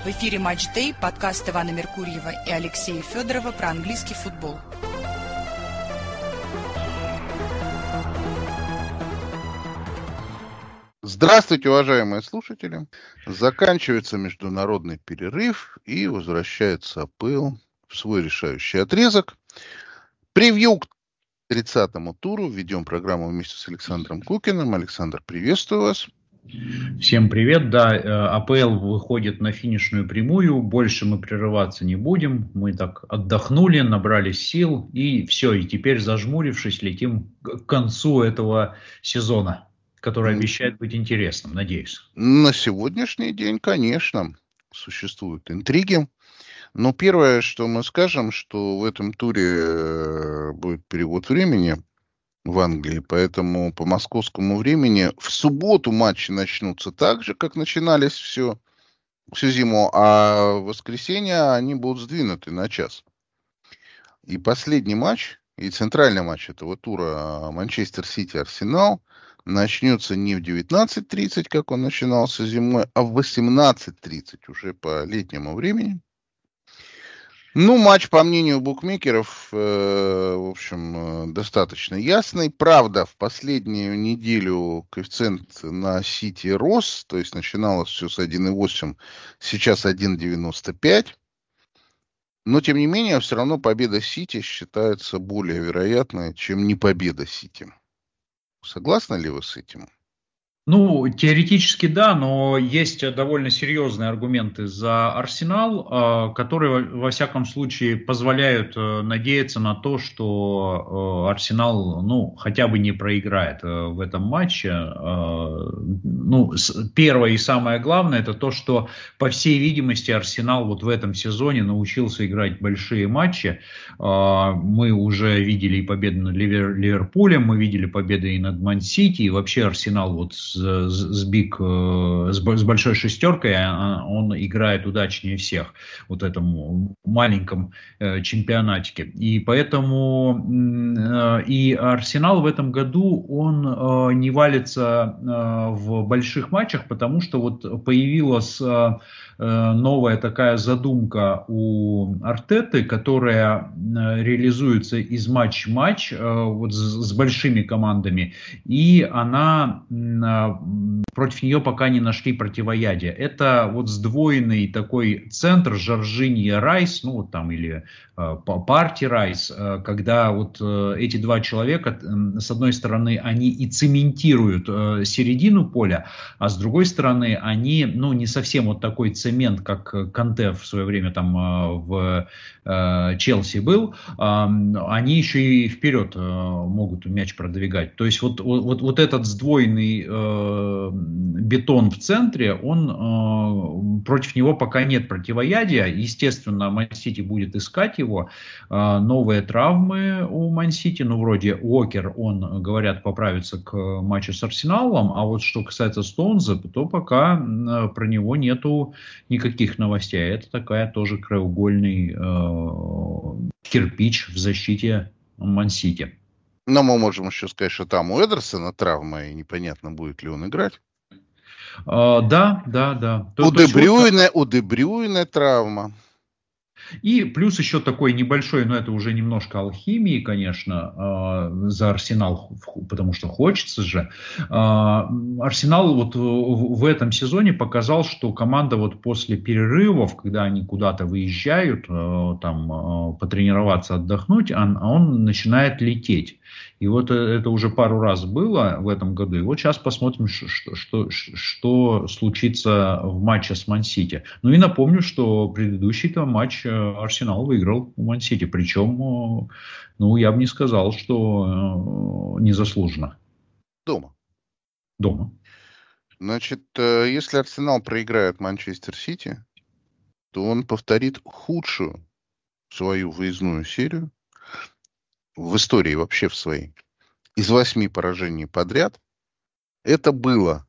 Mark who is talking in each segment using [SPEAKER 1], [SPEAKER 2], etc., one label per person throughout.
[SPEAKER 1] В эфире «Матч Дэй», подкаст Ивана Меркурьева и Алексея Федорова про английский футбол.
[SPEAKER 2] Здравствуйте, уважаемые слушатели. Заканчивается международный перерыв и возвращается АПЛ в свой решающий отрезок. Превью к 30-му туру. Ведем программу вместе с Александром Кукиным. Александр, приветствую вас.
[SPEAKER 3] Всем привет. Да, АПЛ выходит на финишную прямую. Больше мы прерываться не будем. Мы так отдохнули, набрали сил и все. И теперь, зажмурившись, летим к концу этого сезона, который обещает быть интересным, надеюсь.
[SPEAKER 2] На сегодняшний день, конечно, существуют интриги. Но первое, что мы скажем, что в этом туре будет перевод времени в Англии, поэтому по московскому времени в субботу матчи начнутся так же, как начинались всю зиму, а в воскресенье они будут сдвинуты на час. И последний матч, и центральный матч этого тура Манчестер Сити-Арсенал начнется не в 19:30, как он начинался зимой, а в 18:30 уже по летнему времени. Ну, матч, по мнению букмекеров, в общем, достаточно ясный. Правда, в последнюю неделю коэффициент на Сити рос, то есть начиналось все с 1,8, сейчас 1,95. Но, тем не менее, все равно победа Сити считается более вероятной, чем не победа Сити. Согласны ли вы с этим?
[SPEAKER 3] Ну, теоретически да, но есть довольно серьезные аргументы за Арсенал, которые, во всяком случае, позволяют надеяться на то, что Арсенал, ну, хотя бы не проиграет в этом матче. Ну, первое и самое главное, это то, что, по всей видимости, Арсенал вот в этом сезоне научился играть большие матчи. Мы уже видели и победы над Ливерпулем, мы видели победы и над Ман-Сити, и вообще Арсенал вот с большой шестеркой, он играет удачнее всех в вот этом маленьком чемпионатике. И поэтому и Арсенал в этом году, он не валится в больших матчах, потому что вот появилась новая такая задумка у Артеты, которая реализуется из матча в матч вот с большими командами, и она против нее пока не нашли противоядия. Это вот сдвоенный такой центр Жоржинья Райс, ну вот там или Парти Райс, когда вот эти два человека, с одной стороны, они и цементируют середину поля, а с другой стороны, они, ну, не совсем вот такой цемент, как Канте в свое время там в Челси был, они еще и вперед могут мяч продвигать. То есть вот этот сдвоенный бетон в центре, он против него пока нет противоядия. Естественно, Ман-Сити будет искать его. Новые травмы у Ман-Сити, ну, вроде Уокер, он, говорят, поправится к матчу с Арсеналом, а вот что касается Стоунза, то пока про него нету никаких новостей. Это такая тоже краеугольный кирпич в защите Ман-Сити.
[SPEAKER 2] Но мы можем еще сказать, что там у Эдерсона травма, и непонятно, будет ли он играть.
[SPEAKER 3] Да.
[SPEAKER 2] У Де Брюйне травма.
[SPEAKER 3] И плюс еще такой небольшой, но это уже немножко алхимии, конечно, за Арсенал, потому что хочется же. Арсенал вот в этом сезоне показал, что команда вот после перерывов, когда они куда-то выезжают, там потренироваться, отдохнуть, он начинает лететь. И вот это уже пару раз было в этом году. И вот сейчас посмотрим, что случится в матче с Ман-Сити. Ну и напомню, что предыдущий-то матч Арсенал выиграл у Ман-Сити. Причем, ну, я бы не сказал, что незаслуженно. Дома.
[SPEAKER 2] Значит, если Арсенал проиграет Манчестер Сити, то он повторит худшую свою выездную серию в истории вообще в своей. Из 8 поражений подряд. Это было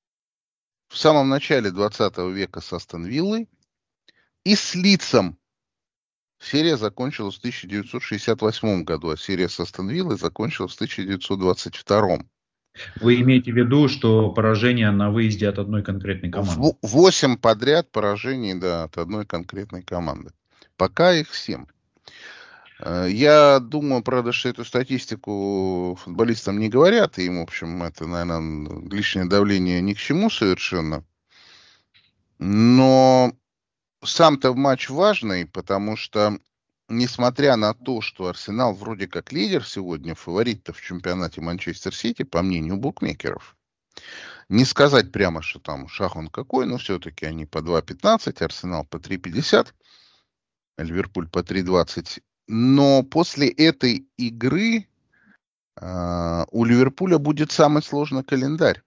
[SPEAKER 2] в самом начале 20 века с Астон Виллой и с Лидсом. Серия закончилась в 1968 году, а серия с Астон Виллой закончилась в 1922.
[SPEAKER 3] Вы имеете в виду, что поражение на выезде от одной конкретной команды?
[SPEAKER 2] 8 подряд поражений, да, от одной конкретной команды. Пока их 7. Я думаю, правда, что эту статистику футболистам не говорят, и им, в общем, это, наверное, лишнее давление ни к чему совершенно. Но сам-то матч важный, потому что, несмотря на то, что Арсенал вроде как лидер сегодня, фаворит-то в чемпионате Манчестер Сити, по мнению букмекеров, не сказать прямо, что там шаг он какой, но все-таки они по 2.15, Арсенал по 3.50, Ливерпуль по 3.20. Но после этой игры у Ливерпуля будет самый сложный календарь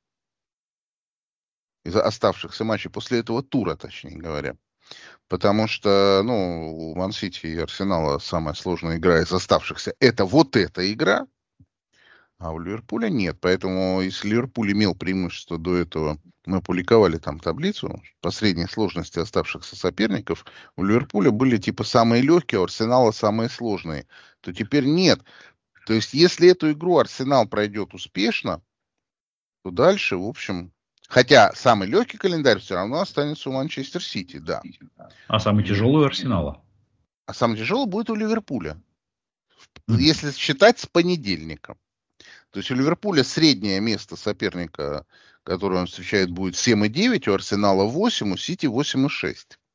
[SPEAKER 2] из оставшихся матчей, после этого тура, точнее говоря. Потому что, у Ман-Сити и Арсенала самая сложная игра из оставшихся – это вот эта игра, а у Ливерпуля нет. Поэтому, если Ливерпуль имел преимущество до этого, мы опубликовали там таблицу по средней сложности оставшихся соперников, у Ливерпуля были типа самые легкие, у Арсенала самые сложные, то теперь нет. То есть, если эту игру Арсенал пройдет успешно, то дальше, в общем... Хотя самый легкий календарь все равно останется у Манчестер Сити, да.
[SPEAKER 3] А самый тяжелый у Арсенала?
[SPEAKER 2] А самый тяжелый будет у Ливерпуля. Если считать с понедельника. То есть у Ливерпуля среднее место соперника, которое он встречает, будет 7,9, у Арсенала 8, у Сити 8,6.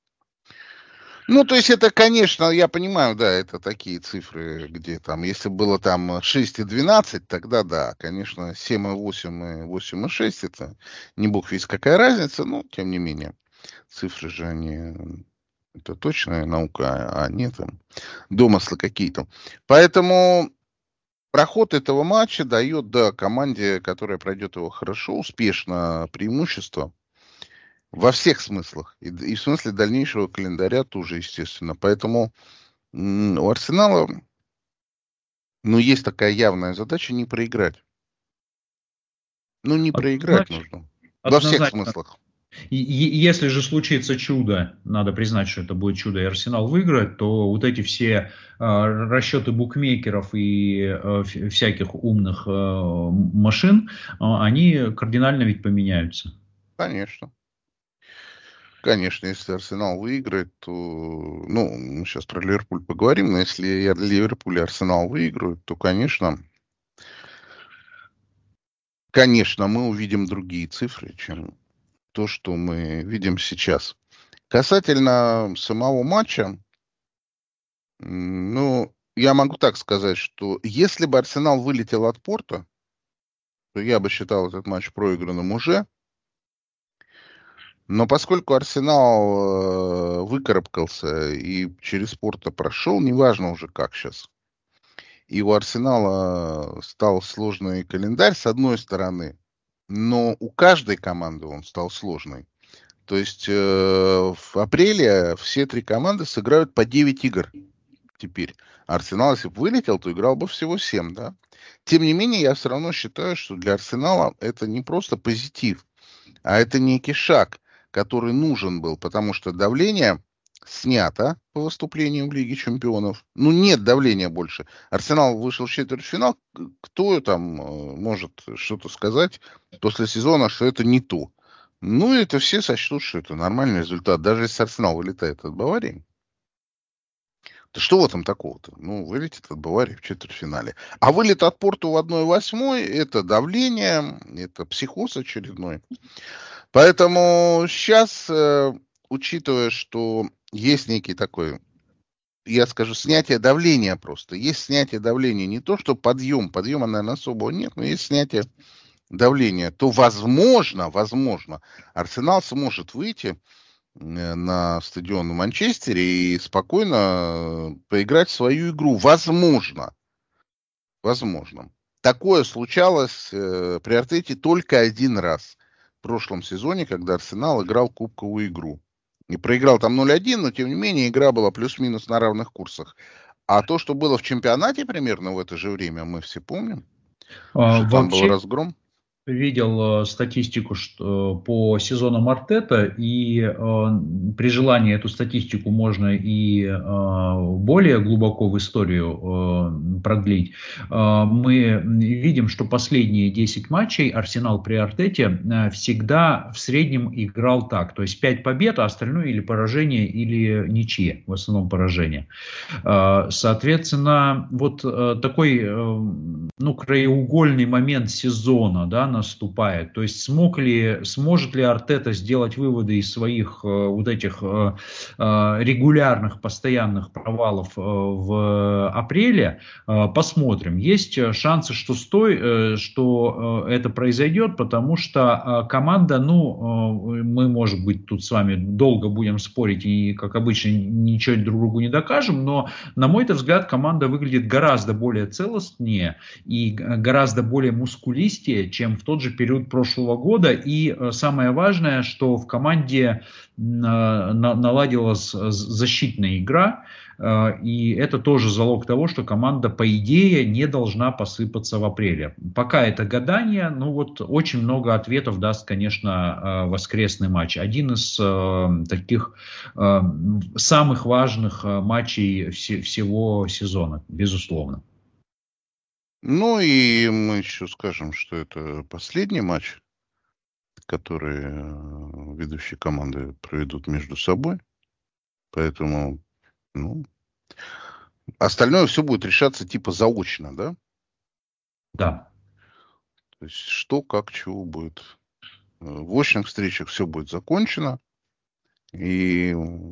[SPEAKER 2] То есть это, конечно, я понимаю, да, это такие цифры, где там, если было там 6,12, тогда да, конечно, 7,8 и 8,6, это не бог весть какая разница, но тем не менее, цифры же они, это точная наука, а не там домыслы какие-то. Поэтому проход этого матча дает, да, команде, которая пройдет его хорошо, успешно, преимущество. Во всех смыслах. И в смысле дальнейшего календаря тоже, естественно. Поэтому у Арсенала, есть такая явная задача не проиграть. Не проиграть нужно. Во всех смыслах.
[SPEAKER 3] Если же случится чудо, надо признать, что это будет чудо, и Арсенал выиграет, то вот эти все расчеты букмекеров и всяких умных машин, они кардинально ведь поменяются.
[SPEAKER 2] Конечно. Конечно, если Арсенал выиграет, то... мы сейчас про Ливерпуль поговорим, но если Ливерпуль и Арсенал выиграют, то, конечно, мы увидим другие цифры, чем то, что мы видим сейчас. Касательно самого матча, я могу так сказать, что если бы Арсенал вылетел от Порто, то я бы считал этот матч проигранным уже. Но поскольку Арсенал выкарабкался и через Порто прошел, неважно уже как сейчас, и у Арсенала стал сложный календарь с одной стороны, но у каждой команды он стал сложный. То есть в апреле все 3 команды сыграют по 9 игр теперь. Арсенал, если бы вылетел, то играл бы всего 7, да. Тем не менее, я все равно считаю, что для Арсенала это не просто позитив, а это некий шаг, который нужен был, потому что давление снято по выступлению в Лиге Чемпионов. Нет давления больше. Арсенал вышел в четвертьфинал. Кто там может что-то сказать после сезона, что это не то? Это все сочтут, что это нормальный результат. Даже если Арсенал вылетает от Баварии. То что в этом такого-то? Вылетит от Баварии в четвертьфинале. А вылет от Порту в 1/8 это давление, это психоз очередной. Поэтому сейчас, учитывая, что есть некий такой, я скажу, снятие давления просто. Есть снятие давления. Не то, что подъема, наверное, особого нет, но есть снятие давления. То, возможно, Арсенал сможет выйти на стадион в Манчестере и спокойно поиграть в свою игру. Возможно. Такое случалось при Артете только один раз. В прошлом сезоне, когда Арсенал играл кубковую игру. И проиграл там 0-1, но тем не менее игра была плюс-минус на равных курсах. А то, что было в чемпионате примерно в это же время, мы все помним. Что там был разгром.
[SPEAKER 3] видел статистику по сезонам Артета, и при желании эту статистику можно и более глубоко в историю продлить. Мы видим, что последние 10 матчей Арсенал при Артете всегда в среднем играл так. То есть 5 побед, а остальное или поражение, или ничье, в основном поражение. Соответственно, вот такой краеугольный момент сезона, да, наступает. То есть сможет ли Артета сделать выводы из своих вот этих регулярных, постоянных провалов в апреле? Посмотрим. Есть шансы, что это произойдет, потому что команда, мы, может быть, тут с вами долго будем спорить и, как обычно, ничего друг другу не докажем, но, на мой взгляд, команда выглядит гораздо более целостнее и гораздо более мускулистее, чем в тот же период прошлого года. И самое важное, что в команде наладилась защитная игра, и это тоже залог того, что команда, по идее, не должна посыпаться в апреле. Пока это гадание, очень много ответов даст, конечно, воскресный матч. Один из таких самых важных матчей всего сезона, безусловно.
[SPEAKER 2] Ну и мы еще скажем, что это последний матч, который ведущие команды проведут между собой. Поэтому, остальное все будет решаться типа заочно, да?
[SPEAKER 3] Да.
[SPEAKER 2] То есть что, как, чего будет. В очных встречах все будет закончено. И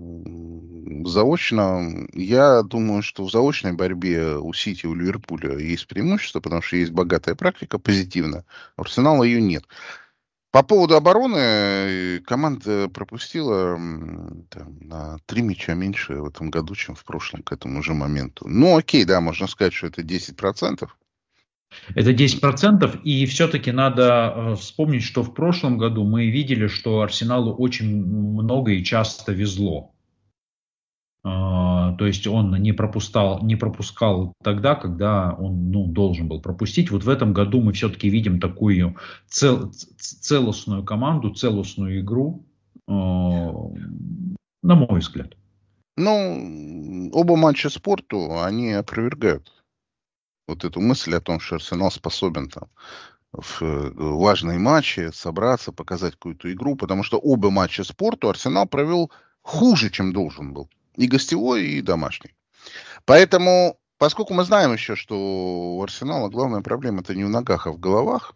[SPEAKER 2] заочно, я думаю, что в заочной борьбе у Сити, у Ливерпуля есть преимущество, потому что есть богатая практика, позитивная. У Арсенала ее нет. По поводу обороны, команда пропустила на 3 мяча меньше в этом году, чем в прошлом к этому же моменту. Окей, да, можно сказать, что это 10%.
[SPEAKER 3] Это 10%, и все-таки надо вспомнить, что в прошлом году мы видели, что Арсеналу очень много и часто везло. То есть он не пропускал тогда, когда он должен был пропустить. Вот в этом году мы все-таки видим такую целостную команду, целостную игру, на мой взгляд.
[SPEAKER 2] Оба матча спорту, они опровергают вот эту мысль о том, что Арсенал способен там в важные матчи собраться, показать какую-то игру, потому что оба матча спорту Арсенал провел хуже, чем должен был. И гостевой, и домашний. Поэтому, поскольку мы знаем еще, что у Арсенала главная проблема это не в ногах, а в головах,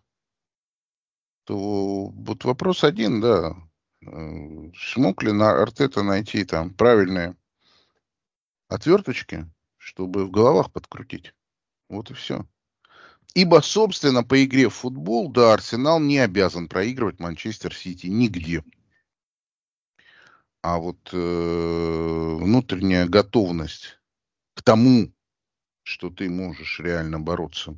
[SPEAKER 2] то вот вопрос один, да, смог ли Артета найти там правильные отверточки, чтобы в головах подкрутить. Вот и все. Ибо, собственно, по игре в футбол, да, Арсенал не обязан проигрывать Манчестер Сити нигде. А вот внутренняя готовность к тому, что ты можешь реально бороться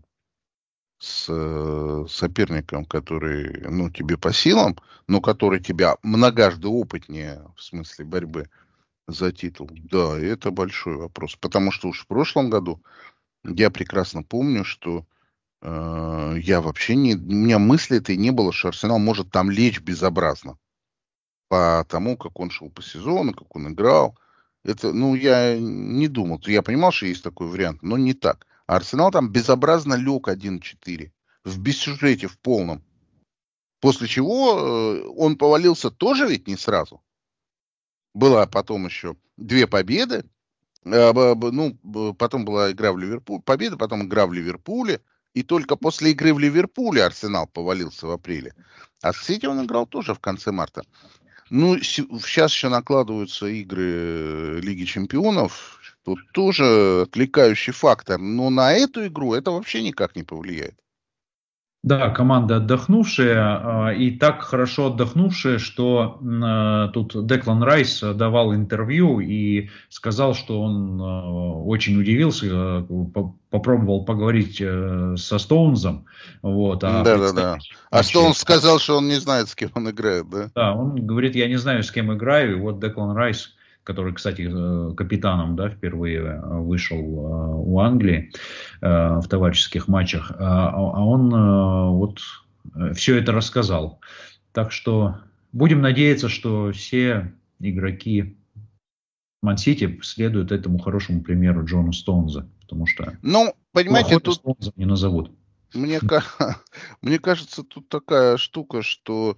[SPEAKER 2] с соперником, который, тебе по силам, но который тебя многожды опытнее в смысле борьбы за титул, да, это большой вопрос. Потому что уж в прошлом году я прекрасно помню, что я вообще у меня мысли этой не было, что Арсенал может там лечь безобразно. По тому, как он шел по сезону, как он играл. Это, я не думал. Я понимал, что есть такой вариант, но не так. А Арсенал там безобразно лег 1-4. В бессюжете, в полном. После чего он повалился тоже ведь не сразу. Была потом еще 2 победы. Потом была игра в Ливерпуле. Победа, потом игра в Ливерпуле. И только после игры в Ливерпуле Арсенал повалился в апреле. А с Сити он играл тоже в конце марта. Сейчас еще накладываются игры Лиги Чемпионов. Тут тоже отвлекающий фактор. Но на эту игру это вообще никак не повлияет.
[SPEAKER 3] Да, команда отдохнувшая, и так хорошо отдохнувшая, что тут Деклан Райс давал интервью и сказал, что он очень удивился, попробовал поговорить со Стоунзом.
[SPEAKER 2] Да. А Стоунз сказал, что он не знает, с кем он играет, да?
[SPEAKER 3] Да, он говорит, я не знаю, с кем играю. И вот Деклан Райс, который, кстати, капитаном, да, впервые вышел у Англии в товарищеских матчах, а он все это рассказал. Так что будем надеяться, что все игроки Ман-Сити следуют этому хорошему примеру Джона Стоунза, потому что
[SPEAKER 2] понимаете, тут
[SPEAKER 3] Стоунза не назовут.
[SPEAKER 2] Мне кажется, тут такая штука, что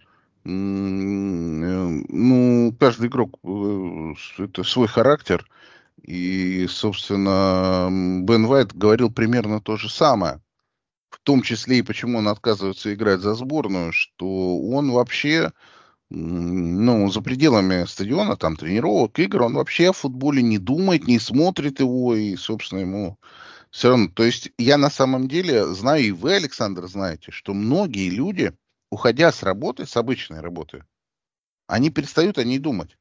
[SPEAKER 2] каждый игрок это свой характер. И, собственно, Бен Уайт говорил примерно то же самое. В том числе и почему он отказывается играть за сборную, что он вообще, за пределами стадиона, там, тренировок, игр, он вообще о футболе не думает, не смотрит его, и, собственно, ему все равно. То есть я на самом деле знаю, и вы, Александр, знаете, что многие люди, уходя с работы, с обычной работы, они перестают о ней думать.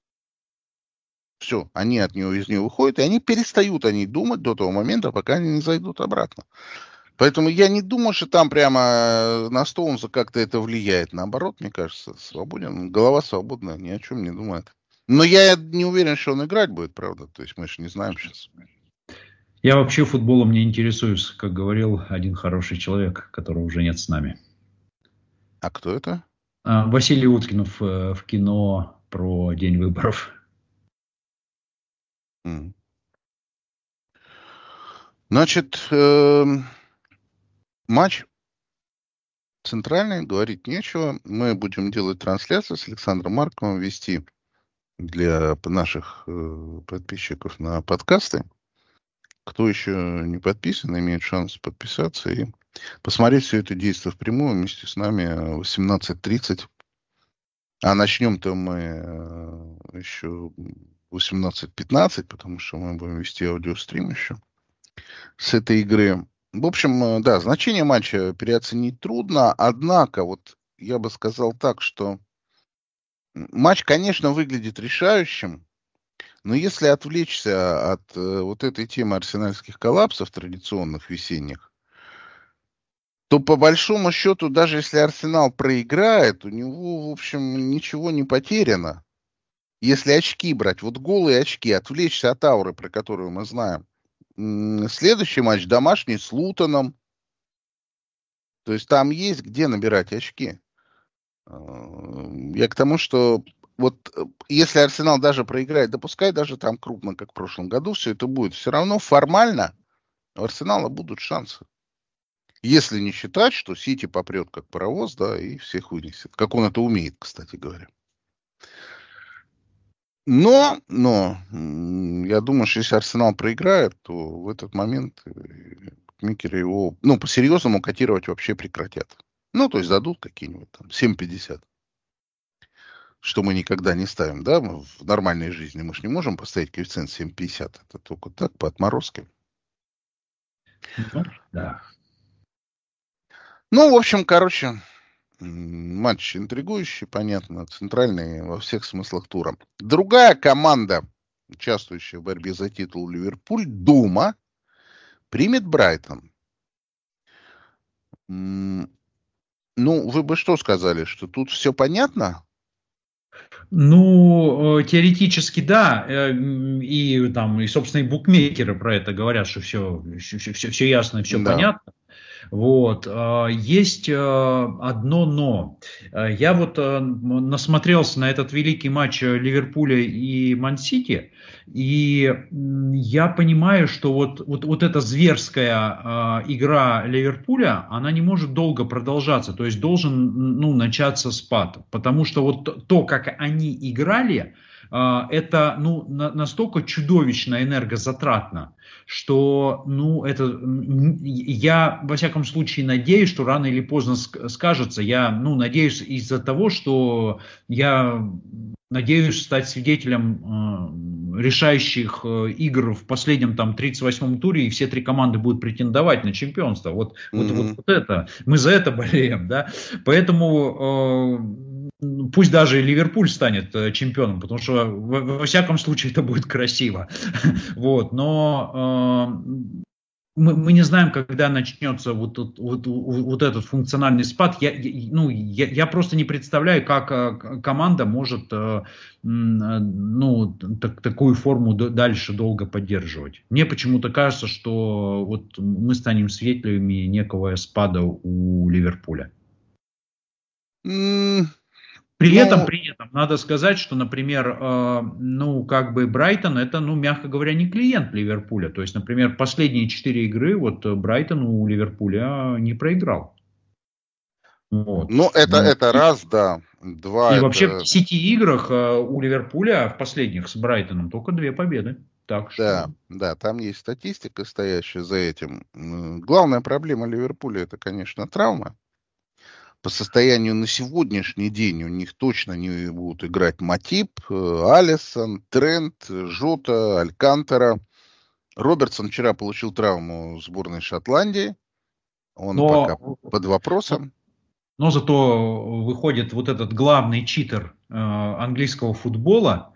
[SPEAKER 2] Все, они из нее выходят, и они перестают о ней думать до того момента, пока они не зайдут обратно. Поэтому я не думаю, что там прямо на Стоунза как-то это влияет. Наоборот, мне кажется, свободен. Голова свободная, ни о чем не думает. Но я не уверен, что он играть будет, правда. То есть мы же не знаем сейчас.
[SPEAKER 3] Я вообще футболом не интересуюсь, как говорил один хороший человек, которого уже нет с нами.
[SPEAKER 2] А кто это?
[SPEAKER 3] Василий Уткинов в кино про день выборов.
[SPEAKER 2] Значит, матч центральный, говорить нечего. Мы будем делать трансляцию с Александром Марковым, вести для наших подписчиков на подкасты. Кто еще не подписан, имеет шанс подписаться и посмотреть все это действие впрямую вместе с нами в 18:30. А начнем-то мы еще в 18:15, потому что мы будем вести аудиострим еще с этой игры. В общем, да, значение матча переоценить трудно, однако, вот я бы сказал так, что матч, конечно, выглядит решающим, но если отвлечься от вот этой темы арсенальских коллапсов традиционных весенних, то по большому счету, даже если Арсенал проиграет, у него, в общем, ничего не потеряно. Если очки брать, вот голые очки, отвлечься от ауры, про которую мы знаем. Следующий матч домашний с Лутоном. То есть там есть где набирать очки. Я к тому, что вот если Арсенал даже проиграет, да пускай даже там крупно, как в прошлом году, все это будет, все равно формально у Арсенала будут шансы. Если не считать, что Сити попрет как паровоз, да, и всех вынесет. Как он это умеет, кстати говоря. Но, я думаю, что если Арсенал проиграет, то в этот момент букмекеры его, по-серьезному котировать вообще прекратят. То есть дадут какие-нибудь там 7,50. Что мы никогда не ставим, да, в нормальной жизни. Мы же не можем поставить коэффициент 7,50. Это только так, по отморозке.
[SPEAKER 3] Да.
[SPEAKER 2] В общем, матч интригующий, понятно, центральный во всех смыслах тура. Другая команда, участвующая в борьбе за титул Ливерпуль, дома, примет Брайтон. Вы бы что сказали, что тут все понятно?
[SPEAKER 3] Теоретически да, и собственно, и букмекеры про это говорят, что все ясно и все понятно. Вот. Есть одно но. Я вот насмотрелся на этот великий матч Ливерпуля и Ман-Сити, и я понимаю, что вот эта зверская игра Ливерпуля, она не может долго продолжаться, то есть должен начаться спад, потому что вот то, как они играли, это настолько чудовищно энергозатратно, что я во всяком случае надеюсь, что рано или поздно скажется. Я надеюсь из-за того, что я надеюсь стать свидетелем решающих игр в последнем 38-м туре, и все три команды будут претендовать на чемпионство. Вот это. Мы за это болеем, да. Поэтому пусть даже Ливерпуль станет чемпионом, потому что во всяком случае это будет красиво. Вот, но мы не знаем, когда начнется вот этот функциональный спад. Я просто не представляю, как команда может такую форму дальше долго поддерживать. Мне почему-то кажется, что вот мы станем свидетелями некого спада у Ливерпуля. При этом,
[SPEAKER 2] Ну,
[SPEAKER 3] надо сказать, что, например, Брайтон это, мягко говоря, не клиент Ливерпуля. То есть, например, последние 4 игры Брайтон у Ливерпуля не проиграл. Вот.
[SPEAKER 2] это раз, да. Два,
[SPEAKER 3] И вообще в
[SPEAKER 2] это...
[SPEAKER 3] 10 играх у Ливерпуля в последних с Брайтоном только 2 победы. Так что...
[SPEAKER 2] Да, там есть статистика, стоящая за этим. Главная проблема Ливерпуля — это, конечно, травма. По состоянию на сегодняшний день у них точно не будут играть Матип, Алисон, Трент, Жота, Алькантара. Робертсон вчера получил травму сборной Шотландии. Он пока под вопросом.
[SPEAKER 3] Но зато выходит вот этот главный читер английского футбола,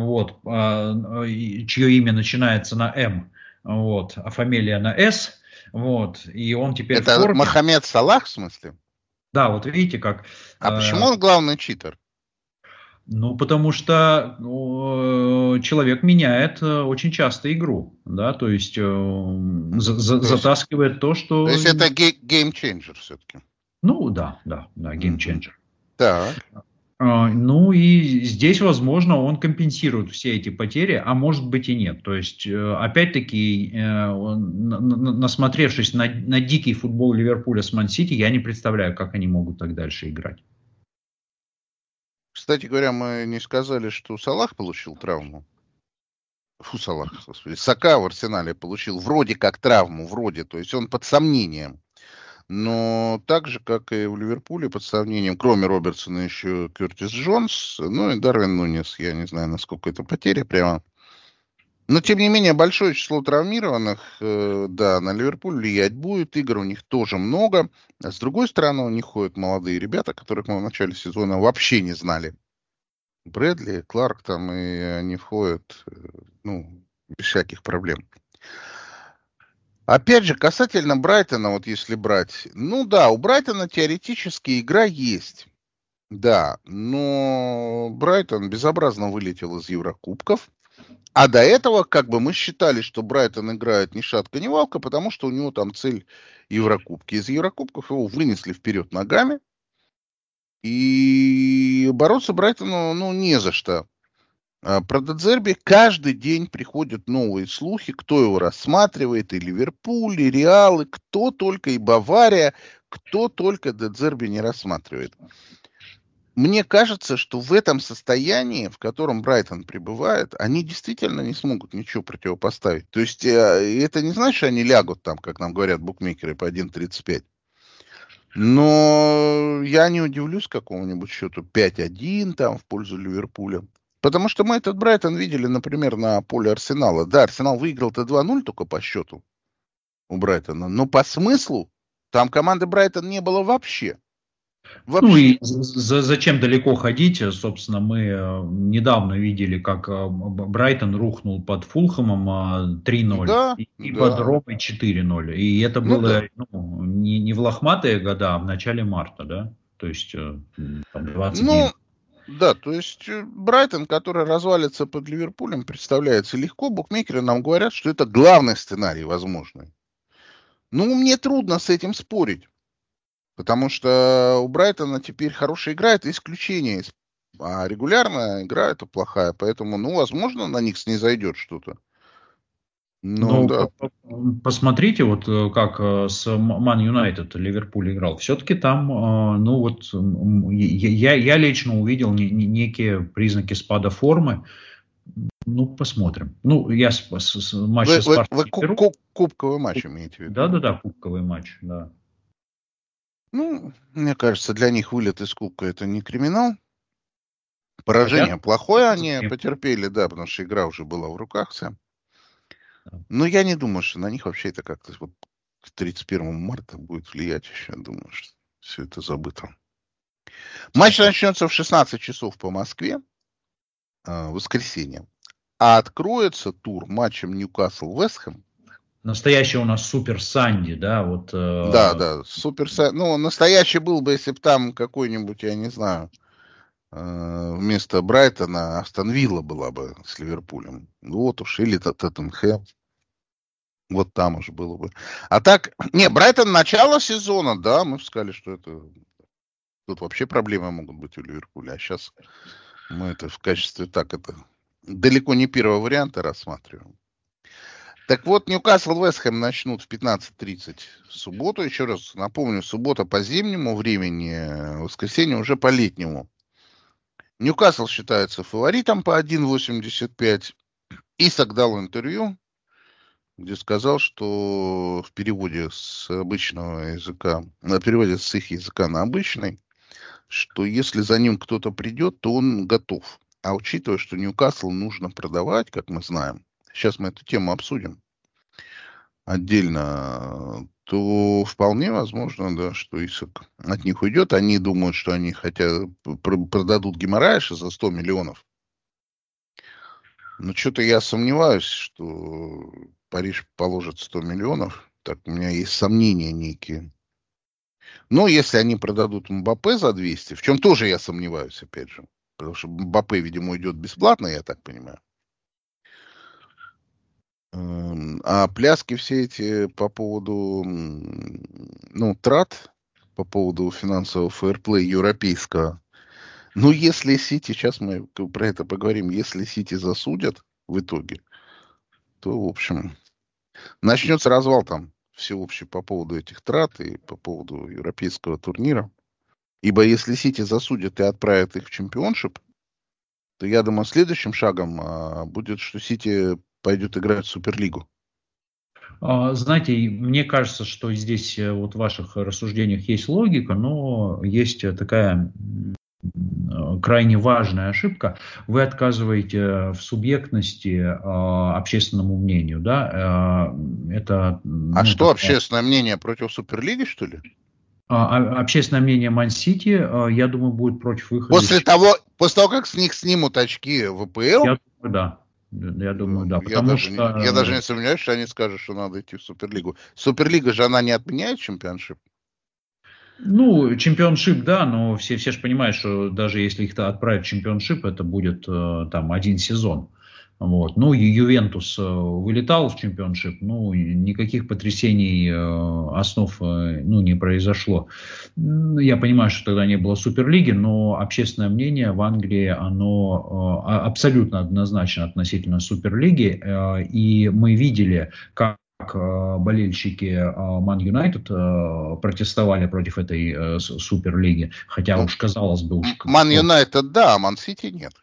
[SPEAKER 3] чье имя начинается на М, а фамилия на С, и он теперь
[SPEAKER 2] это
[SPEAKER 3] в форме.
[SPEAKER 2] Мохаммед Салах, в смысле?
[SPEAKER 3] Да, вот видите как.
[SPEAKER 2] А почему он главный читер?
[SPEAKER 3] Потому что человек меняет очень часто игру, да, то есть затаскивает то, что...
[SPEAKER 2] То есть это геймченджер все-таки?
[SPEAKER 3] Да, геймченджер.
[SPEAKER 2] Так.
[SPEAKER 3] И здесь, возможно, он компенсирует все эти потери, а может быть и нет. То есть, опять-таки, насмотревшись на дикий футбол Ливерпуля с Ман-Сити, я не представляю, как они могут так дальше играть.
[SPEAKER 2] Кстати говоря, мы не сказали, что Салах получил травму. Сака в Арсенале получил вроде как травму, то есть он под сомнением. Но так же, как и в Ливерпуле, под сомнением, кроме Робертсона, еще Кертис Джонс, и Дарвин Нунес. Я не знаю, насколько это потеря прямо. Но, тем не менее, большое число травмированных, на Ливерпуль влиять будет. Игр у них тоже много. А с другой стороны, у них ходят молодые ребята, которых мы в начале сезона вообще не знали. Брэдли, Кларк там, и они входят, без всяких проблем. Опять же, касательно Брайтона, если брать, у Брайтона теоретически игра есть. Да, но Брайтон безобразно вылетел из Еврокубков. А до этого, мы считали, что Брайтон играет ни шатка, ни валка, потому что у него там цель Еврокубки. Из Еврокубков его вынесли вперед ногами. И бороться Брайтону, не за что. Про Де Зерби каждый день приходят новые слухи, кто его рассматривает, и Ливерпуль, и Реал, и кто только, и Бавария, кто только Де Зерби не рассматривает. Мне кажется, что в этом состоянии, в котором Брайтон пребывает, они действительно не смогут ничего противопоставить. То есть это не значит, что они лягут там, как нам говорят букмекеры, по 1.35. Но я не удивлюсь какому-нибудь счету 5-1 там в пользу Ливерпуля. Потому что мы этот Брайтон видели, например, на поле Арсенала. Да, Арсенал выиграл-то 2-0 только по счету у Брайтона. Но по смыслу там команды Брайтон не было вообще.
[SPEAKER 3] И зачем далеко ходить? Собственно, мы недавно видели, как Брайтон рухнул под Фулхэмом 3-0 и под Ромой 4-0. И это было не в лохматые года, а в начале марта, да? То есть 20 дней.
[SPEAKER 2] Да, то есть Брайтон, который развалится под Ливерпулем, представляется легко. Букмекеры нам говорят, что это главный сценарий возможный. Мне трудно с этим спорить. Потому что у Брайтона теперь хорошая игра — это исключение. А регулярная игра — это плохая. Поэтому, возможно, на них снизойдет что-то.
[SPEAKER 3] Посмотрите, как с Ман Юнайтед Ливерпуль играл. Все-таки там, я лично увидел некие признаки спада формы. Посмотрим. Я с матча
[SPEAKER 2] Вы кубковый матч имеете в виду?
[SPEAKER 3] Да, кубковый матч, да.
[SPEAKER 2] Мне кажется, для них вылет из кубка — это не криминал. Поражение плохое они потерпели, да, потому что игра уже была в руках вся. Но я не думаю, что на них вообще это как-то к 31 марта будет влиять еще. Я думаю, что все это забыто. Матч начнется в 16 часов по Москве, в воскресенье. А откроется тур матчем Ньюкасл-Вест-Хэм.
[SPEAKER 3] Настоящий у нас Супер Санди, да?
[SPEAKER 2] Да, Супер Санди. настоящий был бы, если бы там какой-нибудь, я не знаю, вместо Брайтона Астон Вилла была бы с Ливерпулем. Или Тоттенхэм. Там уже было бы. А так, Брайтон начало сезона, да, мы сказали, что это Тут вообще проблемы могут быть у Ливерпуля. А сейчас мы это в качестве это далеко не первого варианта рассматриваем. Так вот, Ньюкасл Вест Хэм начнут в 15:30 в субботу. Еще раз напомню, суббота по зимнему времени, воскресенье уже по летнему. Ньюкасл считается фаворитом по 1,85. Исак дал интервью, где сказал, что в переводе с обычного языка, на переводе с их языка на обычный, что если за ним кто-то придет, то он готов. А учитывая, что Ньюкасл нужно продавать, как мы знаем, сейчас мы эту тему обсудим отдельно, то вполне возможно, да, что Исак от них уйдет. Они думают, что они хотят продадут Гимараеша за 100 миллионов. Но что-то я сомневаюсь, что Париж положит 100 миллионов. Так, у меня есть сомнения некие. Но если они продадут Мбаппе за 200, в чем тоже я сомневаюсь, опять же. Потому что Мбаппе, видимо, уйдет бесплатно, я так понимаю. А пляски все эти по поводу, трат, по поводу финансового фэрплея европейского. Если Сити, сейчас мы про это поговорим, если Сити засудят в итоге, то, в общем, начнется развал там всеобщий по поводу этих трат и по поводу европейского турнира. Ибо если Сити засудят и отправят их в чемпионшип, то, я думаю, следующим шагом будет, что Сити пойдет играть в Суперлигу.
[SPEAKER 3] Знаете, мне кажется, что здесь вот в ваших рассуждениях есть логика, но есть такая крайне важная ошибка. Вы отказываете в субъектности общественному мнению, да? Это,
[SPEAKER 2] что общественное мнение против Суперлиги, что ли?
[SPEAKER 3] Общественное мнение Ман-Сити, я думаю, будет против выхода.
[SPEAKER 2] После того, как с них снимут очки в ВПЛ?
[SPEAKER 3] Я думаю, да. Я думаю, да.
[SPEAKER 2] Я даже не сомневаюсь, что они скажут, что надо идти в Суперлигу. Суперлига же, она не отменяет чемпионшип?
[SPEAKER 3] Чемпионшип, да, но все же понимают, что даже если их отправят в чемпионшип, это будет там один сезон. Вот. Ювентус вылетал в чемпионшип, никаких потрясений основ не произошло. Я понимаю, что тогда не было Суперлиги, но общественное мнение в Англии, оно абсолютно однозначно относительно Суперлиги, и мы видели, как болельщики Ман Юнайтед протестовали против этой Суперлиги, хотя уж казалось бы...
[SPEAKER 2] Ман Юнайтед, да, а Ман Сити нет.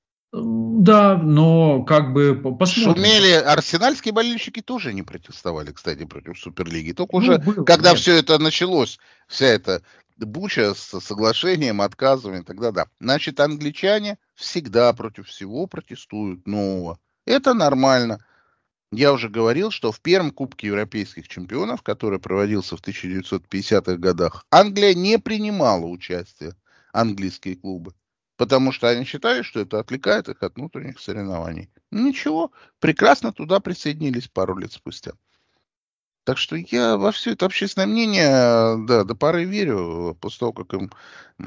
[SPEAKER 3] Да, но посмотрим.
[SPEAKER 2] Шумели, арсенальские болельщики тоже не протестовали, кстати, против Суперлиги. Только когда все это началось, вся эта буча с соглашением, отказами, тогда да. Значит, англичане всегда против всего протестуют нового. Это нормально. Я уже говорил, что в первом Кубке Европейских чемпионов, который проводился в 1950-х годах, Англия не принимала участие, английские клубы. Потому что они считали, что это отвлекает их от внутренних соревнований. Ничего, прекрасно туда присоединились пару лет спустя. Так что я во все это общественное мнение, до поры верю. После того, как им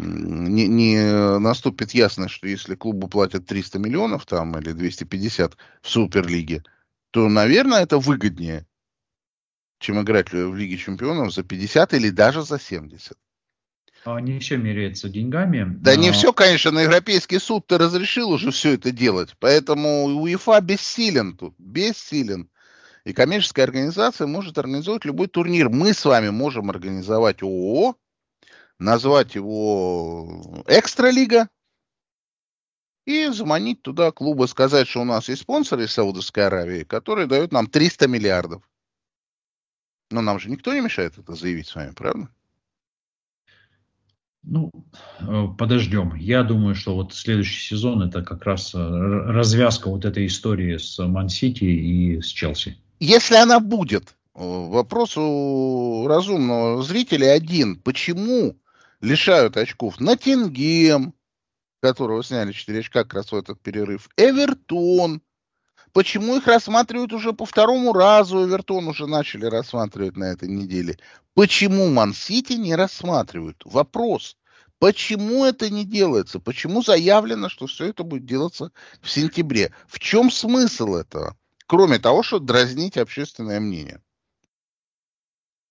[SPEAKER 2] не наступит ясность, что если клубу платят 300 миллионов там, или 250 в Суперлиге, то, наверное, это выгоднее, чем играть в Лиге чемпионов за 50 или даже за 70.
[SPEAKER 3] Не все меряется деньгами.
[SPEAKER 2] Да не все, конечно, на Европейский суд-то разрешил уже все это делать. Поэтому УЕФА бессилен тут, бессилен. И коммерческая организация может организовать любой турнир. Мы с вами можем организовать ООО, назвать его Экстралига и заманить туда клубы, сказать, что у нас есть спонсоры из Саудовской Аравии, которые дают нам 300 миллиардов. Но нам же никто не мешает это заявить с вами, правда?
[SPEAKER 3] Подождем. Я думаю, что вот следующий сезон это как раз развязка вот этой истории с Ман-Сити и с Челси.
[SPEAKER 2] Если она будет, вопрос у разумного зрителя один. Почему лишают очков Ноттингем, которого сняли 4 очка как раз в этот перерыв, Эвертон? Почему их рассматривают уже по второму разу? Эвертон уже начали рассматривать на этой неделе. Почему Ман-Сити не рассматривают? Вопрос. Почему это не делается? Почему заявлено, что все это будет делаться в сентябре? В чем смысл этого? Кроме того, что дразнить общественное мнение.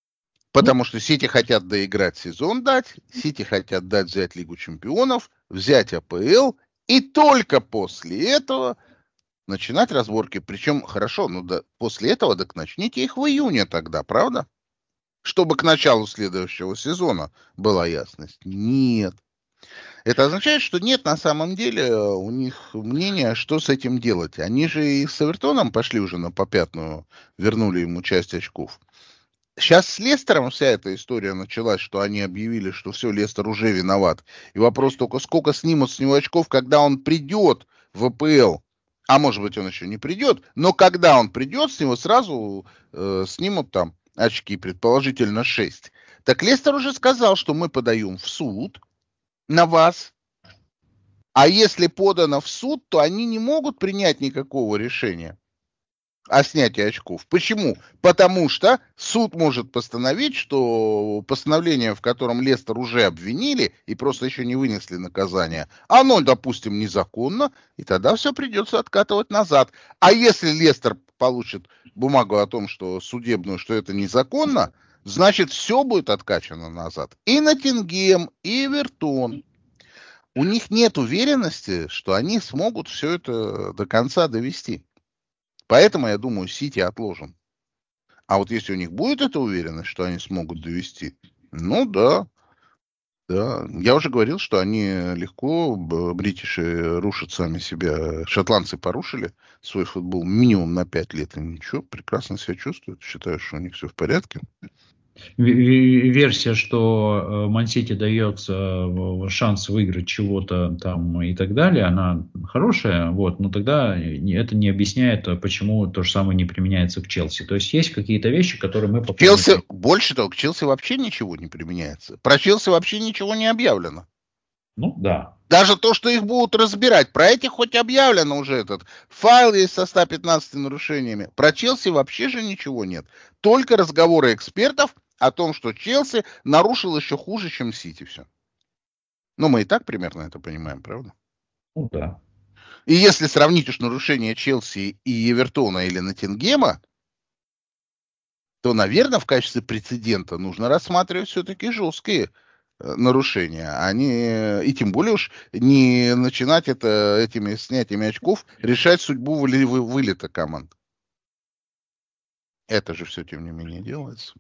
[SPEAKER 2] Потому что Сити хотят доиграть сезон дать, Сити хотят дать взять Лигу Чемпионов, взять АПЛ, и только после этого начинать разборки. Причем, хорошо, ну да, после этого так начните их в июне тогда, правда? Чтобы к началу следующего сезона была ясность. Нет. Это означает, что нет на самом деле у них мнения, что с этим делать. Они же и с Эвертоном пошли уже на попятную, вернули ему часть очков. Сейчас с Лестером вся эта история началась, что они объявили, что все, Лестер уже виноват. И вопрос только, сколько снимут с него очков, когда он придет в АПЛ. А может быть, он еще не придет, но когда он придет, с него сразу снимут там очки, предположительно 6. Так Лестер уже сказал, что мы подаем в суд на вас. А если подано в суд, то они не могут принять никакого решения о снятии очков. Почему? Потому что суд может постановить, что постановление, в котором Лестер уже обвинили и просто еще не вынесли наказание, оно, допустим, незаконно, и тогда все придется откатывать назад. А если Лестер получит бумагу о том, что судебную, что это незаконно, значит, все будет откачано назад. И Ноттингем, и Эвертон. У них нет уверенности, что они смогут все это до конца довести. Поэтому, я думаю, Сити отложим. А вот если у них будет эта уверенность, что они смогут довести, ну да. Да. Я уже говорил, что они легко, бритиши рушат сами себя. Шотландцы порушили свой футбол минимум на 5 лет. И ничего, прекрасно себя чувствуют. Считаю, что у них все в порядке.
[SPEAKER 3] Версия, что Ман-Сити дается шанс выиграть чего-то там и так далее, она хорошая, вот, но тогда это не объясняет, почему то же самое не применяется к Челси. То есть есть какие-то вещи, которые мы...
[SPEAKER 2] Челси, больше того, к Челси вообще ничего не применяется. Про Челси вообще ничего не объявлено.
[SPEAKER 3] Ну, да.
[SPEAKER 2] Даже то, что их будут разбирать. Про этих хоть объявлено уже этот файл есть со 115 нарушениями. Про Челси вообще же ничего нет. Только разговоры экспертов о том, что Челси нарушил еще хуже, чем Сити все. Ну, мы и так примерно это понимаем, правда?
[SPEAKER 3] Ну, да.
[SPEAKER 2] И если сравнить уж нарушения Челси и Эвертона или Ноттингема, то, наверное, в качестве прецедента нужно рассматривать все-таки жесткие нарушения. И тем более уж не начинать это этими снятиями очков решать судьбу вылета команд. Это же все, тем не менее, делается.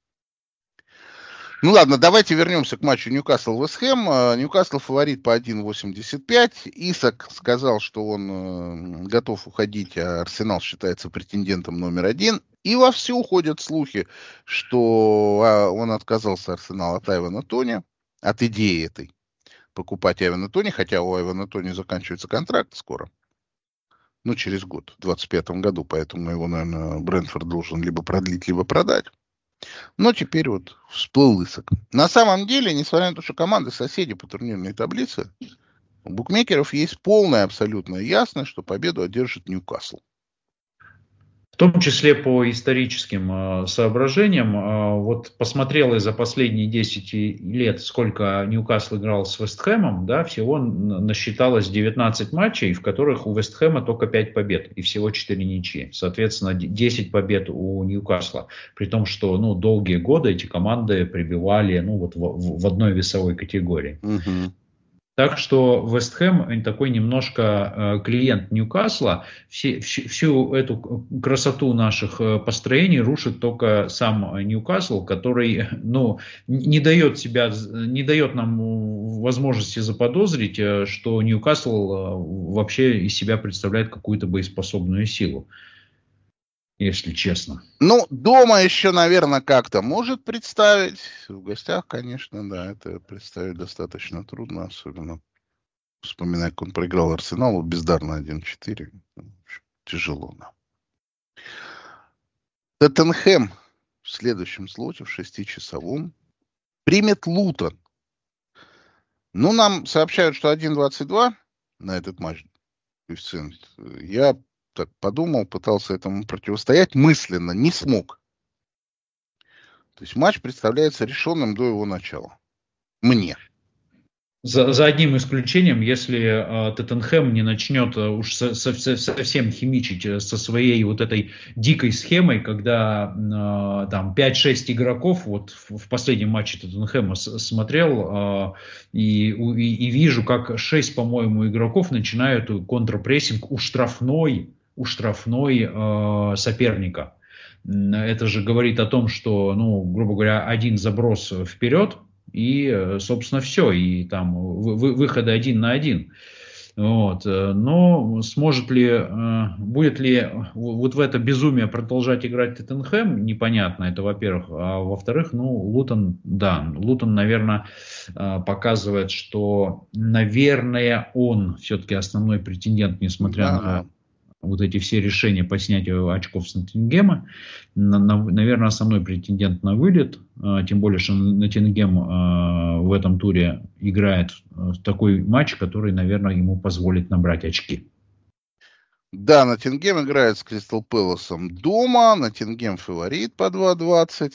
[SPEAKER 2] Ну ладно, давайте вернемся к матчу Ньюкасл-Вест Хэм. Ньюкасл фаворит по 1.85. Исак сказал, что он готов уходить, а Арсенал считается претендентом номер 1. И вовсю ходят слухи, что он отказался, Арсенал, от Айвана Тони, от идеи этой покупать Айвана Тони, хотя у Айвана Тони заканчивается контракт скоро. Ну, через год, в 2025 году, поэтому его, наверное, Брентфорд должен либо продлить, либо продать. Но теперь вот всплыл Исак. На самом деле, несмотря на то, что команды соседи по турнирной таблице, у букмекеров есть полная абсолютная ясность, что победу одержит Ньюкасл.
[SPEAKER 3] В том числе по историческим соображениям. Вот посмотрел я за последние 10 лет, сколько Ньюкасл играл с Вест Хэмом, да, всего насчиталось 19 матчей, в которых у Вест Хэма только 5 побед и всего 4 ничьи. Соответственно, 10 побед у Ньюкасла. При том, что долгие годы эти команды прибивали в одной весовой категории.
[SPEAKER 2] Угу.
[SPEAKER 3] Так что Вест Хэм такой немножко клиент Ньюкасла. Всю эту красоту наших построений рушит только сам Ньюкасл, который не дает нам возможности заподозрить, что Ньюкасл вообще из себя представляет какую-то боеспособную силу. Если честно.
[SPEAKER 2] Ну, дома еще, наверное, как-то может представить. В гостях, конечно, да, это представить достаточно трудно, особенно вспоминая, как он проиграл Арсеналу бездарно 1-4. Тяжело, да. Тоттенхэм в следующем слоте, в 6-часовом, примет Лутон. Ну, нам сообщают, что 1.22 на этот матч коэффициент. Я так подумал, пытался этому противостоять, мысленно не смог. То есть матч представляется решенным до его начала. Мне.
[SPEAKER 3] За одним исключением, если Тоттенхэм не начнет уж совсем химичить со своей вот этой дикой схемой, когда там 5-6 игроков, вот в последнем матче Тоттенхэма смотрел и вижу, как 6, по-моему, игроков начинают контрпрессинг у штрафной соперника. Это же говорит о том, что, ну, грубо говоря, один заброс вперед, и, собственно, все, и там выходы 1 на 1. Вот. Но будет ли вот в это безумие продолжать играть Тоттенхэм, непонятно, это во-первых. А во-вторых, ну, Лутон, наверное, показывает, что, наверное, он все-таки основной претендент, несмотря на вот эти все решения по снятию очков с Ноттингема. Наверное, основной претендент на вылет, тем более, что Ноттингем в этом туре играет такой матч, который, наверное, ему позволит набрать очки.
[SPEAKER 2] Да, Ноттингем играет с Кристал Пэласом дома, Ноттингем фаворит по 2.20.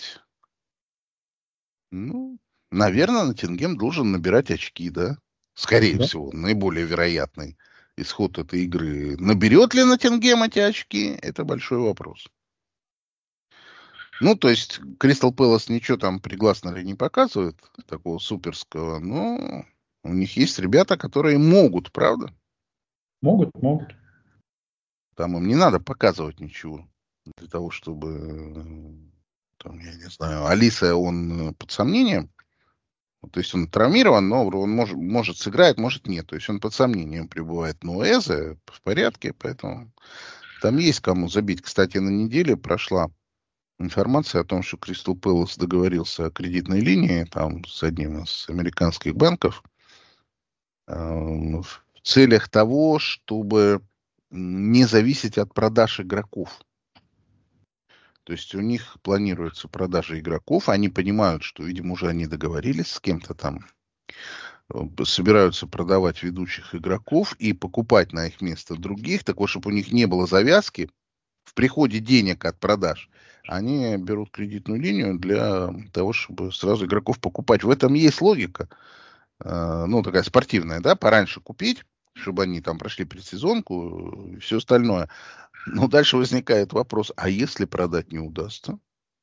[SPEAKER 2] Ну, наверное, Ноттингем должен набирать очки, да? Скорее всего, наиболее вероятный исход этой игры. Наберет ли Ноттингем эти очки? Это большой вопрос. Ну, то есть, Кристал Пэлас ничего там при Гласнере не показывает, такого суперского, но у них есть ребята, которые могут, правда?
[SPEAKER 3] Могут.
[SPEAKER 2] Там им не надо показывать ничего для того, чтобы, там, я не знаю, Алиса, он под сомнением. То есть он травмирован, но он может сыграть, может нет. То есть он под сомнением пребывает. Но Эзе в порядке, поэтому там есть кому забить. Кстати, на неделе прошла информация о том, что Кристал Пэлас договорился о кредитной линии там с одним из американских банков в целях того, чтобы не зависеть от продаж игроков. То есть у них планируется продажа игроков, они понимают, что, видимо, уже они договорились с кем-то там, собираются продавать ведущих игроков и покупать на их место других, так вот, чтобы у них не было завязки в приходе денег от продаж, они берут кредитную линию для того, чтобы сразу игроков покупать. В этом есть логика, ну, такая спортивная, да, пораньше купить, чтобы они там прошли предсезонку и все остальное. Но дальше возникает вопрос, а если продать не удастся,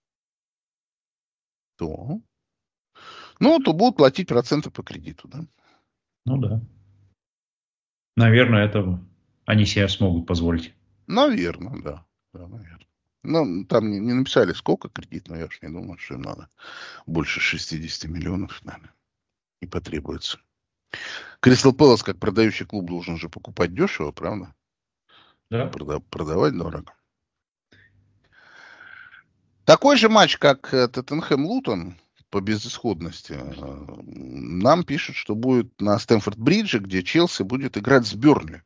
[SPEAKER 2] то будут платить проценты по кредиту, да?
[SPEAKER 3] Ну да. Наверное, это они себе смогут позволить.
[SPEAKER 2] Наверное, да. Наверное. Ну, там не написали, сколько кредит, но я уж не думаю, что им надо больше 60 миллионов, наверное, не потребуется. Кристал Пэлас, как продающий клуб, должен же покупать дешево, правда?
[SPEAKER 3] Да.
[SPEAKER 2] Продавать дорого. Такой же матч, как Тоттенхэм-Лутон по безысходности, нам пишут, что будет на Стэмфорд-Бридже, где Челси будет играть с Бернли.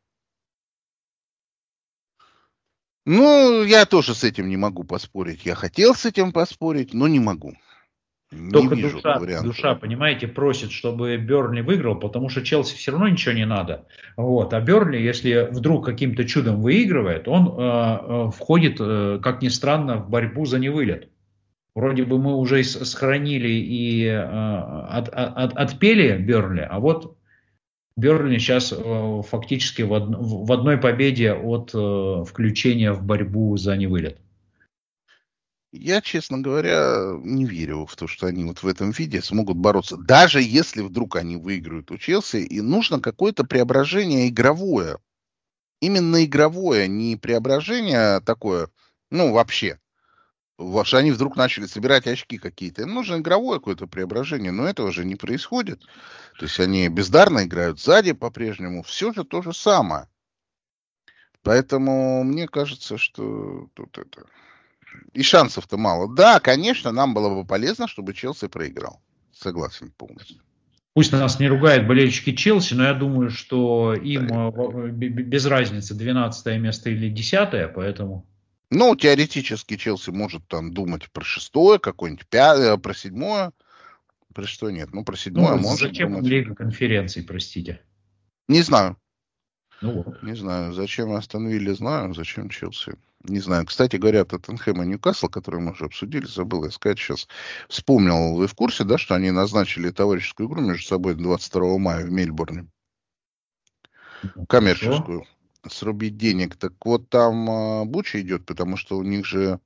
[SPEAKER 2] Ну, я тоже с этим не могу поспорить. Я хотел с этим поспорить, но не могу.
[SPEAKER 3] Только душа, понимаете, просит, чтобы Бернли выиграл, потому что Челси все равно ничего не надо. Вот. А Бернли, если вдруг каким-то чудом выигрывает, он входит, как ни странно, в борьбу за невылет. Вроде бы мы уже сохранили и отпели Бернли, а вот Бернли сейчас фактически в одной победе от включения в борьбу за невылет.
[SPEAKER 2] Я, честно говоря, не верю в то, что они вот в этом виде смогут бороться. Даже если вдруг они выиграют у Челси, и нужно какое-то преображение игровое. Именно игровое, не преображение такое, ну, вообще. Что они вдруг начали собирать очки какие-то. Им нужно игровое какое-то преображение, но этого же не происходит. То есть они бездарно играют сзади по-прежнему. Все же то же самое. Поэтому мне кажется, что тут это... И шансов-то мало. Да, конечно, нам было бы полезно, чтобы Челси проиграл. Согласен полностью.
[SPEAKER 3] Пусть нас не ругают болельщики Челси, но я думаю, что им без разницы 12 место или 10, поэтому...
[SPEAKER 2] Ну, теоретически Челси может там думать про 6-е, какое-нибудь 5-е, про 7-е. Про 6-е нет, про 7-е может
[SPEAKER 3] зачем
[SPEAKER 2] думать.
[SPEAKER 3] Лига конференций, простите?
[SPEAKER 2] Не знаю.
[SPEAKER 3] Ну вот.
[SPEAKER 2] Не знаю, зачем Астон Вилле, знаю, зачем Челси. Не знаю. Кстати говоря, Тоттенхэм и Ньюкасл, который мы уже обсудили, забыл я сказать сейчас. Вспомнил, вы в курсе, да, что они назначили товарищескую игру между собой 22 мая в Мельбурне?
[SPEAKER 3] Ну, хорошо.
[SPEAKER 2] Коммерческую. Срубить денег. Так вот там буча идет, потому что у них же,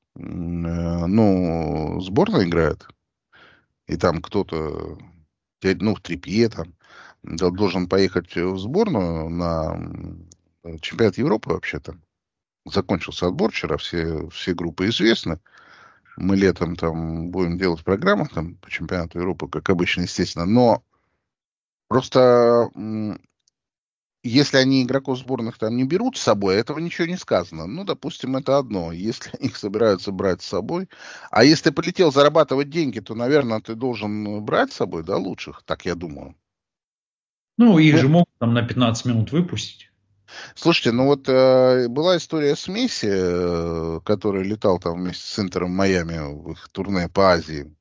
[SPEAKER 2] ну, сборная играет. И там кто-то, ну, Трипье там, должен поехать в сборную на чемпионат Европы вообще-то. Закончился отбор вчера, все группы известны. Мы летом там будем делать программу там, по чемпионату Европы, как обычно, естественно. Но просто если они игроков сборных там не берут с собой, этого ничего не сказано. Ну, допустим, это одно. Если их собираются брать с собой. А если ты полетел зарабатывать деньги, то, наверное, ты должен брать с собой, да, лучших. Так я думаю.
[SPEAKER 3] Ну, их
[SPEAKER 2] Ну,
[SPEAKER 3] же могут там на 15 минут выпустить.
[SPEAKER 2] слушайте, ну вот была история с Месси, который летал там вместе с Интером Майами в их турне по Азии.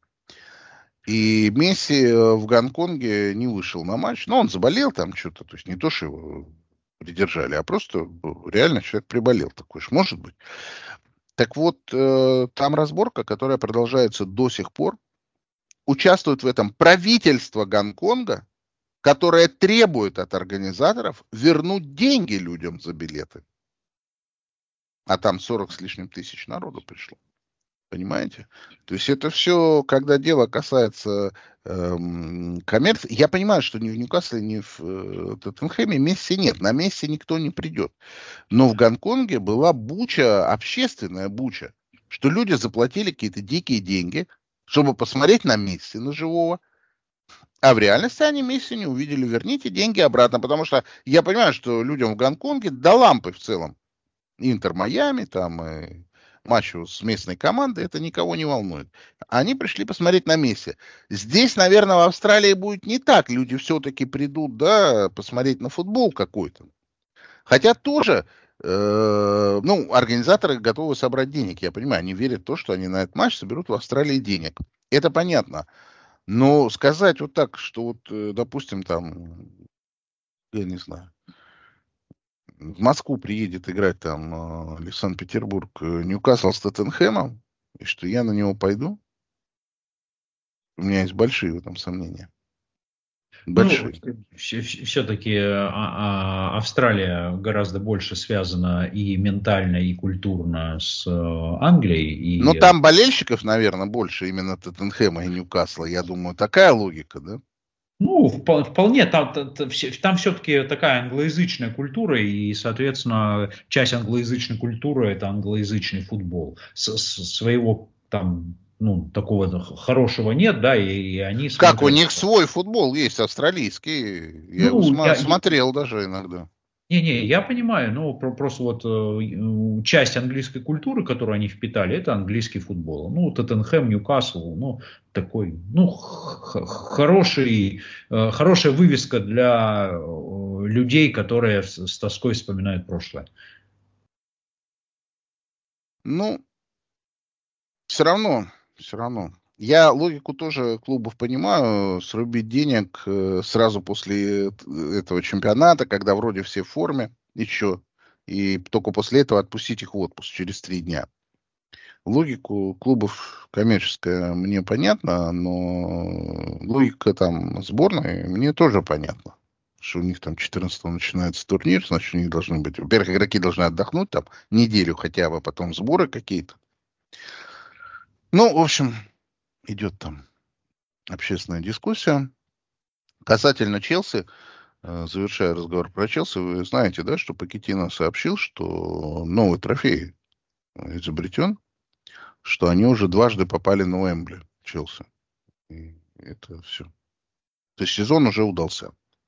[SPEAKER 2] И Месси в Гонконге не вышел на матч. Ну, он заболел там что-то. То есть не то, что его придержали, а просто реально человек приболел. Такой же может быть. Так вот, там разборка, которая продолжается до сих пор. Участвует в этом правительство Гонконга, которое требует от организаторов вернуть деньги людям за билеты. А там 40 с лишним тысяч народу пришло. Понимаете? То есть это все, когда дело касается коммерции. Я понимаю, что ни в Ньюкасле, ни в Тоттенхэме Месси нет. На Месси никто не придет. Но в Гонконге была буча, общественная буча, что люди заплатили какие-то дикие деньги, чтобы посмотреть на Месси, на живого. А в реальности они Месси не увидели. Верните деньги обратно. Потому что я понимаю, что людям в Гонконге до лампы в целом. Интер Майами, там и матчу с местной командой, это никого не волнует. Они пришли посмотреть на Месси. Здесь, наверное, в Австралии будет не так. Люди все-таки придут, да, посмотреть на футбол какой-то. Хотя тоже, ну, организаторы готовы собрать денег. Я понимаю, они верят в то, что они на этот матч соберут в Австралии денег. Это понятно. Но сказать вот так, что вот, допустим, там, я не знаю, в Москву приедет играть там или в Санкт-Петербург Ньюкасл с Тоттенхэмом, и что я на него пойду, у меня есть большие в этом сомнения.
[SPEAKER 3] Ну,
[SPEAKER 2] Большие.
[SPEAKER 3] все-таки Австралия гораздо больше связана и ментально, и культурно с Англией.
[SPEAKER 2] Но
[SPEAKER 3] И,
[SPEAKER 2] там болельщиков, наверное, больше именно Тоттенхэма и Ньюкасла. Я думаю, такая логика, да?
[SPEAKER 3] ну, вполне, там все-таки такая англоязычная культура, и, соответственно, часть англоязычной культуры – это англоязычный футбол. Своего там, ну, такого хорошего нет, да, и они
[SPEAKER 2] Как у
[SPEAKER 3] смотрят.
[SPEAKER 2] них свой футбол есть, австралийский. Я его
[SPEAKER 3] Ну,
[SPEAKER 2] смотрел даже иногда.
[SPEAKER 3] не, я понимаю, но просто вот часть английской культуры, которую они впитали, это английский футбол. Ну, Тоттенхэм, Ньюкасл, ну, такой, ну, хорошая вывеска для людей, которые с тоской вспоминают прошлое.
[SPEAKER 2] Ну, все равно. Я логику тоже клубов понимаю. Срубить денег сразу после этого чемпионата, когда вроде все в форме еще, и только после этого отпустить их в отпуск через 3 дня. Логику клубов коммерческая мне понятна, но логика там сборной мне тоже понятна. Что у них там 14-го начинается турнир, значит, у них должны быть... Во-первых, игроки должны отдохнуть там неделю хотя бы, потом сборы какие-то. Ну, в общем, идет там общественная дискуссия. Касательно Челси, завершая разговор про Челси, вы знаете, да, что Покеттино сообщил, что новый трофей изобретен, что они уже дважды попали на Уэмбли, Челси. И это все. То есть сезон уже удался.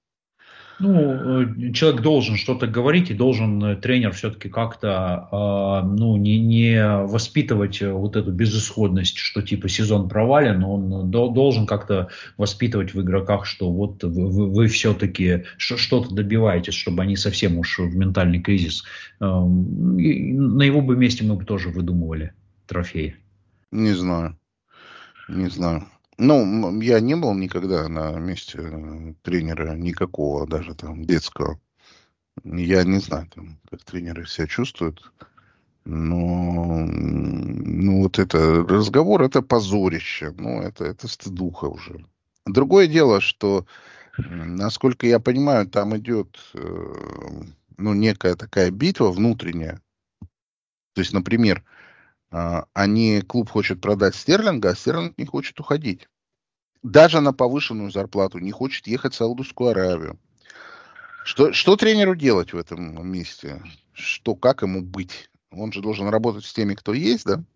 [SPEAKER 3] Ну, человек должен что-то говорить, и должен тренер все-таки как-то, ну, не воспитывать вот эту безысходность, что типа сезон провален, но он должен как-то воспитывать в игроках, что вот вы все-таки что-то добиваетесь, чтобы они совсем уж в ментальный кризис. На его бы месте мы бы тоже выдумывали трофеи.
[SPEAKER 2] Не знаю. Ну, я не был никогда на месте тренера никакого, даже там детского. Я не знаю, там, как тренеры себя чувствуют. Но вот это разговор, это позорище. Ну, это стыдуха уже. Другое дело, что, насколько я понимаю, там идет некая такая битва внутренняя. То есть, например, клуб хочет продать Стерлинга, а Стерлинг не хочет уходить. Даже на повышенную зарплату не хочет ехать в Саудовскую Аравию. Что тренеру делать в этом месте? Как ему быть? Он же должен работать с теми, кто есть, да?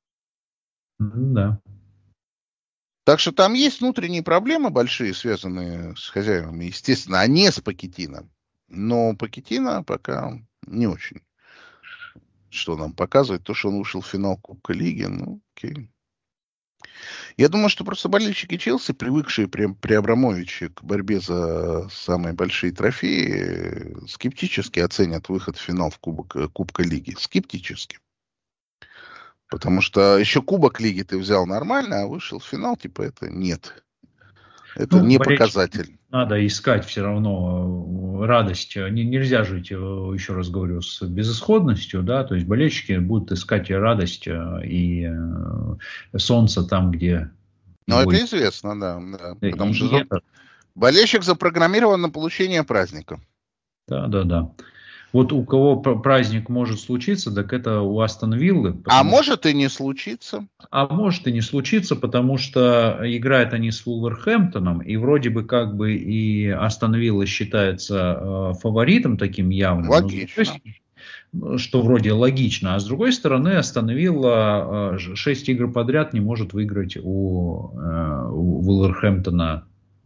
[SPEAKER 3] Да.
[SPEAKER 2] Так что там есть внутренние проблемы большие, связанные с хозяевами, естественно, а не с Покеттино. Но Покеттино пока не очень. Что нам показывает? То, что он вышел в финал Кубка Лиги, ну, окей. Я думаю, что просто болельщики Челси, привыкшие при Абрамовиче к борьбе за самые большие трофеи, скептически оценят выход в финал в Кубка Лиги. Скептически. Потому что еще Кубок Лиги ты взял нормально, а вышел в финал, типа, это нет. Это не показатель.
[SPEAKER 3] Надо искать все равно радость. Нельзя жить, еще раз говорю, с безысходностью, да, то есть болельщики будут искать и радость, и солнце там, где...
[SPEAKER 2] Ну, это известно, да. Потому что болельщик запрограммирован на получение праздника.
[SPEAKER 3] Да. Вот у кого праздник может случиться, так это у Астон Виллы.
[SPEAKER 2] Может и не случиться.
[SPEAKER 3] Может и не случиться, потому что играют они с Вулверхэмптоном, и вроде бы как бы и Астон Вилла считается фаворитом таким явным.
[SPEAKER 2] Логично.
[SPEAKER 3] Что вроде логично. А с другой стороны, Астон Вилла 6 игр подряд не может выиграть у Вулверхэмптона.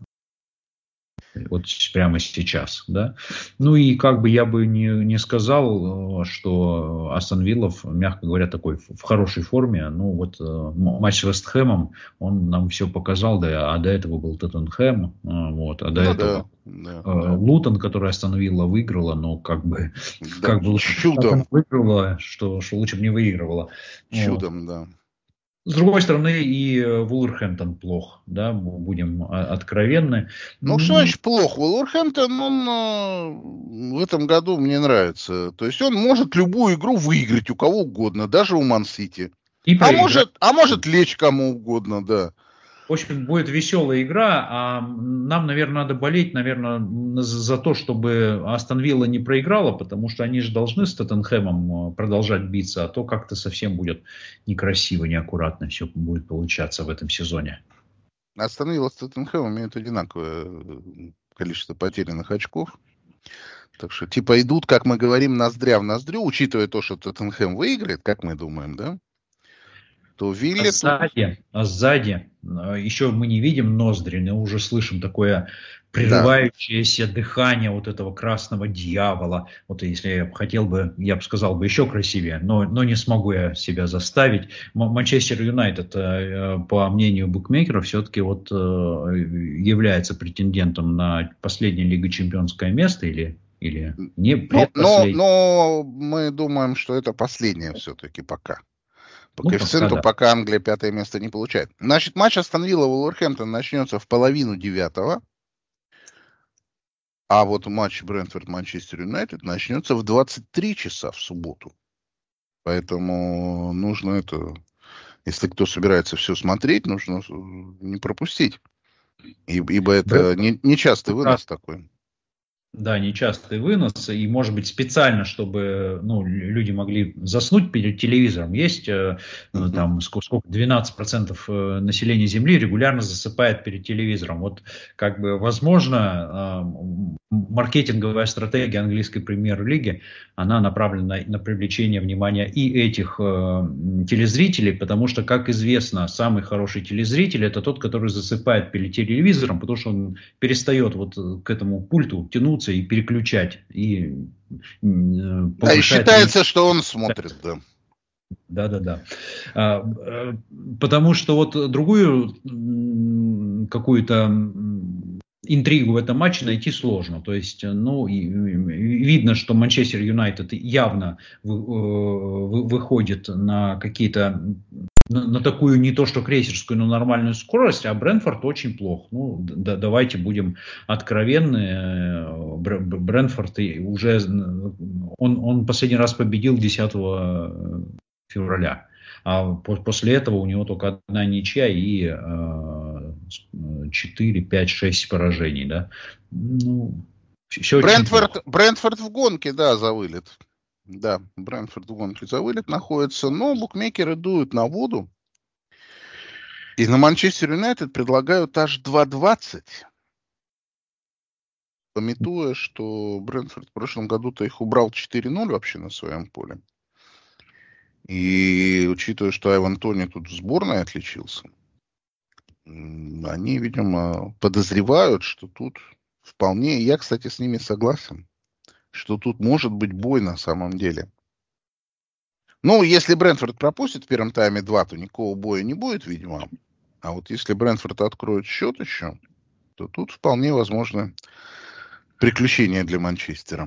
[SPEAKER 3] Вот прямо сейчас, да. Ну и как бы я бы не сказал, что Астон Вилла, мягко говоря, такой в хорошей форме. Ну вот матч с Вест Хэмом, он нам все показал, да, а до этого был Тоттенхэм, вот, а до этого Лутон, который Астон Вилла выиграла, но как бы
[SPEAKER 2] чудом
[SPEAKER 3] выиграла, что лучше бы не выигрывала.
[SPEAKER 2] Чудом, да.
[SPEAKER 3] С другой стороны, и Вулверхэмптон плох, да, будем откровенны.
[SPEAKER 2] Ну, что значит плох? Вулверхэмптон, он в этом году мне нравится. То есть он может любую игру выиграть у кого угодно, даже у Ман-Сити. А может лечь кому угодно, да.
[SPEAKER 3] В общем, будет веселая игра, а нам, наверное, надо болеть, наверное, за то, чтобы Астон Вилла не проиграла, потому что они же должны с Тоттенхэмом продолжать биться, а то как-то совсем будет некрасиво, неаккуратно все будет получаться в этом сезоне.
[SPEAKER 2] Астон Вилла с Тоттенхэмом имеют одинаковое количество потерянных очков. Так что, типа, идут, как мы говорим, ноздря в ноздрю, учитывая то, что Тоттенхэм выиграет, как мы думаем, да? То Вилле
[SPEAKER 3] сзади еще мы не видим ноздри, но уже слышим такое прерывающееся дыхание вот этого красного дьявола. Вот если я хотел бы, я бы сказал бы еще красивее, но не смогу я себя заставить. Манчестер Юнайтед, по мнению букмекеров, все-таки вот является претендентом на последнее Лига Чемпионское место или не предпоследнее.
[SPEAKER 2] Но мы думаем, что это последнее все-таки пока. По коэффициенту пока Англия 5-е место не получает. Значит, матч Астон Вилла Вулверхэмптон начнется в 8:30. А вот матч Брентфорд Манчестер Юнайтед начнется в 23 часа в субботу. Поэтому нужно это... Если кто собирается все смотреть, нужно не пропустить. Ибо это нечастый вынос такой.
[SPEAKER 3] Да, нечастый вынос, и, может быть, специально, чтобы люди могли заснуть перед телевизором. Есть там сколько 12% населения Земли регулярно засыпает перед телевизором. Вот, как бы, возможно, маркетинговая стратегия английской премьер-лиги, она направлена на привлечение внимания и этих телезрителей, потому что, как известно, самый хороший телезритель — это тот, который засыпает перед телевизором, потому что он перестает вот к этому пульту тянуться и переключать. И
[SPEAKER 2] считается, что он смотрит, да.
[SPEAKER 3] Да. Потому что вот другую какую-то интригу в этом матче найти сложно. То есть, видно, что Манчестер Юнайтед явно выходит на какие-то на такую не то что крейсерскую, но нормальную скорость, а Брентфорд очень плох. Ну, давайте будем откровенны. Брентфорд уже, он последний раз победил 10 февраля. А после этого у него только одна ничья и 4, 5, 6 поражений. Да? Ну, все
[SPEAKER 2] Брентфорд в гонке, да, за вылет. Да, Брентфорд в гонке за вылет находится, но букмекеры дуют на воду. И на Манчестер Юнайтед предлагают аж 2.20. Памятуя, что Брентфорд в прошлом году-то их убрал 4-0 вообще на своем поле. И учитывая, что Айван Тони тут в сборной отличился, они, видимо, подозревают, что тут вполне, я, кстати, с ними согласен, что тут может быть бой на самом деле. Ну, если Брентфорд пропустит в первом тайме 2, то никакого боя не будет, видимо. А вот если Брентфорд откроет счет еще, то тут вполне возможно приключения для Манчестера.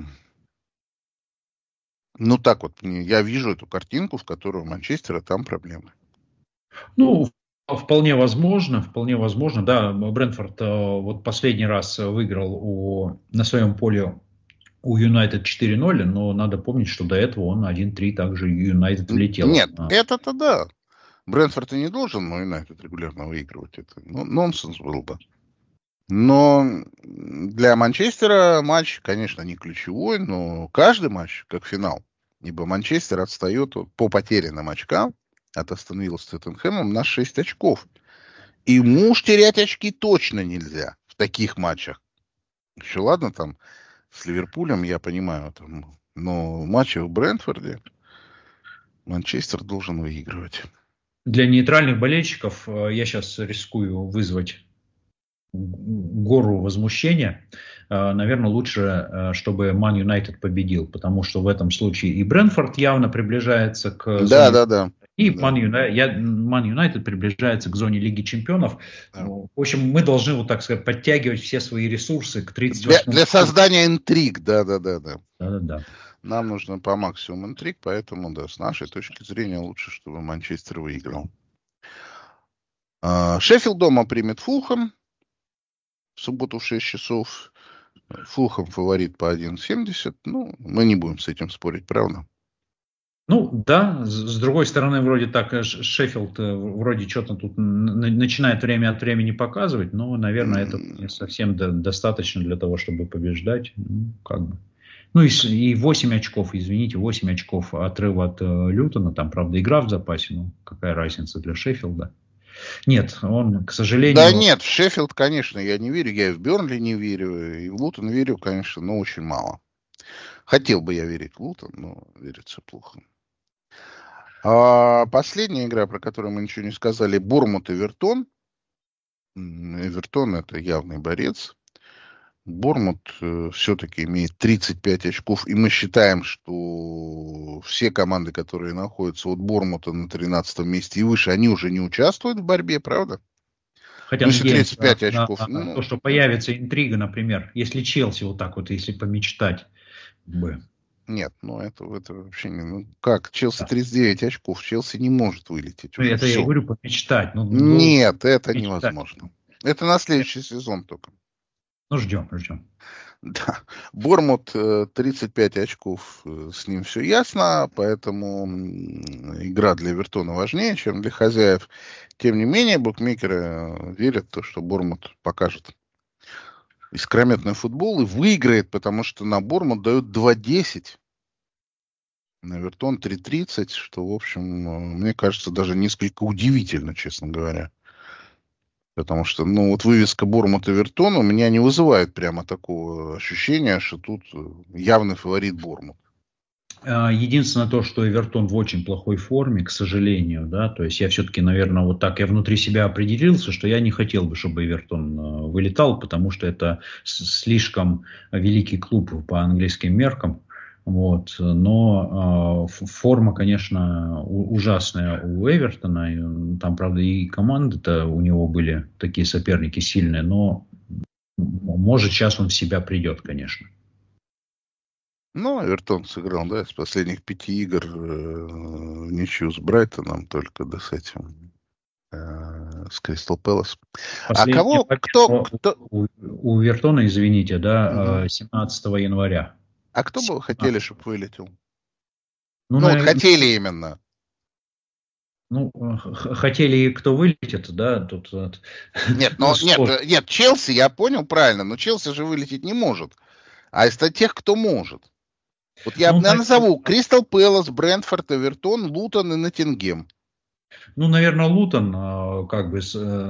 [SPEAKER 2] Ну, так вот, я вижу эту картинку, в которой у Манчестера там проблемы.
[SPEAKER 3] Ну, вполне возможно, да. Брентфорд вот последний раз выиграл на своем поле у Юнайтед 4-0, но надо помнить, что до этого он 1-3 также Юнайтед влетел.
[SPEAKER 2] Нет, это-то да. Брентфорд и не должен, но Юнайтед регулярно выигрывать. Это нонсенс был бы. Но для Манчестера матч, конечно, не ключевой, но каждый матч как финал. Ибо Манчестер отстает по потерянным очкам от Астон Виллы с Тоттенхэмом на 6 очков. И ему уж терять очки точно нельзя в таких матчах. Еще ладно, там с Ливерпулем, я понимаю, там, но матчи в Брентфорде Манчестер должен выигрывать.
[SPEAKER 3] Для нейтральных болельщиков я сейчас рискую вызвать гору возмущения. Наверное, лучше, чтобы Ман Юнайтед победил, потому что в этом случае и Брентфорд явно приближается к зоне...
[SPEAKER 2] Да.
[SPEAKER 3] И Ман Юнайтед приближается к зоне Лиги Чемпионов. Да. В общем, мы должны, вот так сказать, подтягивать все свои ресурсы к 38-му.
[SPEAKER 2] Для создания интриг, да.
[SPEAKER 3] Да.
[SPEAKER 2] Нам нужно по максимуму интриг, поэтому, да, с нашей точки зрения лучше, чтобы Манчестер выиграл. Шеффилд дома примет Фулхэм. В субботу в 6 часов. Фулхэм фаворит по 1.70. Ну, мы не будем с этим спорить, правда?
[SPEAKER 3] Ну, да. С другой стороны, вроде так, Шеффилд вроде что-то тут начинает время от времени показывать, но, наверное, это не совсем достаточно для того, чтобы побеждать. Ну, как бы. Ну, и 8 очков, извините, 8 очков отрыва от Лютона. Там, правда, игра в запасе. Ну, какая разница для Шеффилда? Нет, он, к сожалению...
[SPEAKER 2] Да нет, в Шеффилд, конечно, я не верю. Я и в Бернли не верю, и в Лутон верю, конечно, но очень мало. Хотел бы я верить в Лутон, но верится плохо. Последняя игра, про которую мы ничего не сказали, Борнмут и Эвертон. Эвертон — это явный борец. Борнмут все-таки имеет 35 очков, и мы считаем, что все команды, которые находятся от Борнмута на 13 месте и выше, они уже не участвуют в борьбе, правда?
[SPEAKER 3] Хотя если 35 очков. То, что появится интрига, например, если Челси вот так вот, если помечтать бы.
[SPEAKER 2] Нет, это вообще не... Ну, как? Челси 39 очков, Челси не может вылететь.
[SPEAKER 3] Это я говорю помечтать.
[SPEAKER 2] Нет, это невозможно. Это на следующий сезон только.
[SPEAKER 3] Ну, ждем.
[SPEAKER 2] Да. Борнмут 35 очков, с ним все ясно, поэтому игра для Эвертона важнее, чем для хозяев. Тем не менее, букмекеры верят в то, что Борнмут покажет искрометный футбол и выиграет, потому что на Борнмут дают 2.10, на Эвертон 3.30, что, в общем, мне кажется, даже несколько удивительно, честно говоря. Потому что, вывеска Борнмут-Эвертон у меня не вызывает прямо такого ощущения, что тут явный фаворит Борнмут.
[SPEAKER 3] Единственное то, что Эвертон в очень плохой форме, к сожалению, да, то есть я все-таки, наверное, вот так я внутри себя определился, что я не хотел бы, чтобы Эвертон вылетал, потому что это слишком великий клуб по английским меркам. Вот. Но форма, конечно, ужасная у Эвертона. Там, правда, и команды-то у него были такие соперники сильные, но может сейчас он в себя придет, конечно.
[SPEAKER 2] Ну, Эвертон сыграл, да, из последних 5 игр в ничью с Брайтоном, только да с этим, с Кристал Пэлас. А
[SPEAKER 3] Последняя
[SPEAKER 2] кто,
[SPEAKER 3] победа
[SPEAKER 2] кто...
[SPEAKER 3] у Эвертона, извините,
[SPEAKER 2] Мгм.
[SPEAKER 3] да, 17 января.
[SPEAKER 2] А кто бы вы хотели,
[SPEAKER 3] 17.
[SPEAKER 2] чтобы вылетел?
[SPEAKER 3] Ну,
[SPEAKER 2] Ну, вот хотели именно.
[SPEAKER 3] хотели, кто вылетит, да, тут
[SPEAKER 2] Нет,
[SPEAKER 3] сложно.
[SPEAKER 2] нет, Челси, я понял правильно, но Челси же вылететь не может. А из тех, кто может. Вот я
[SPEAKER 3] Ну,
[SPEAKER 2] назову Кристал Пэлас, Брентфорд, Эвертон, Лутон и Ноттингем.
[SPEAKER 3] Ну, наверное, Лутон, как бы,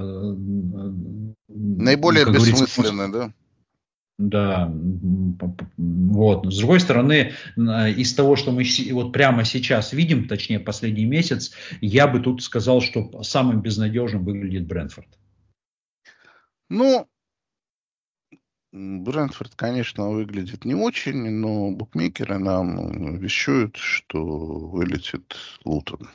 [SPEAKER 2] Наиболее
[SPEAKER 3] как говорится,
[SPEAKER 2] бессмысленно, да?
[SPEAKER 3] да, вот. С другой стороны, из того, что мы вот прямо сейчас видим, точнее, последний месяц, я бы тут сказал, что самым безнадежным выглядит Брентфорд.
[SPEAKER 2] Ну, Брентфорд, конечно, выглядит не очень, но букмекеры нам вещают, что вылетит Лутон.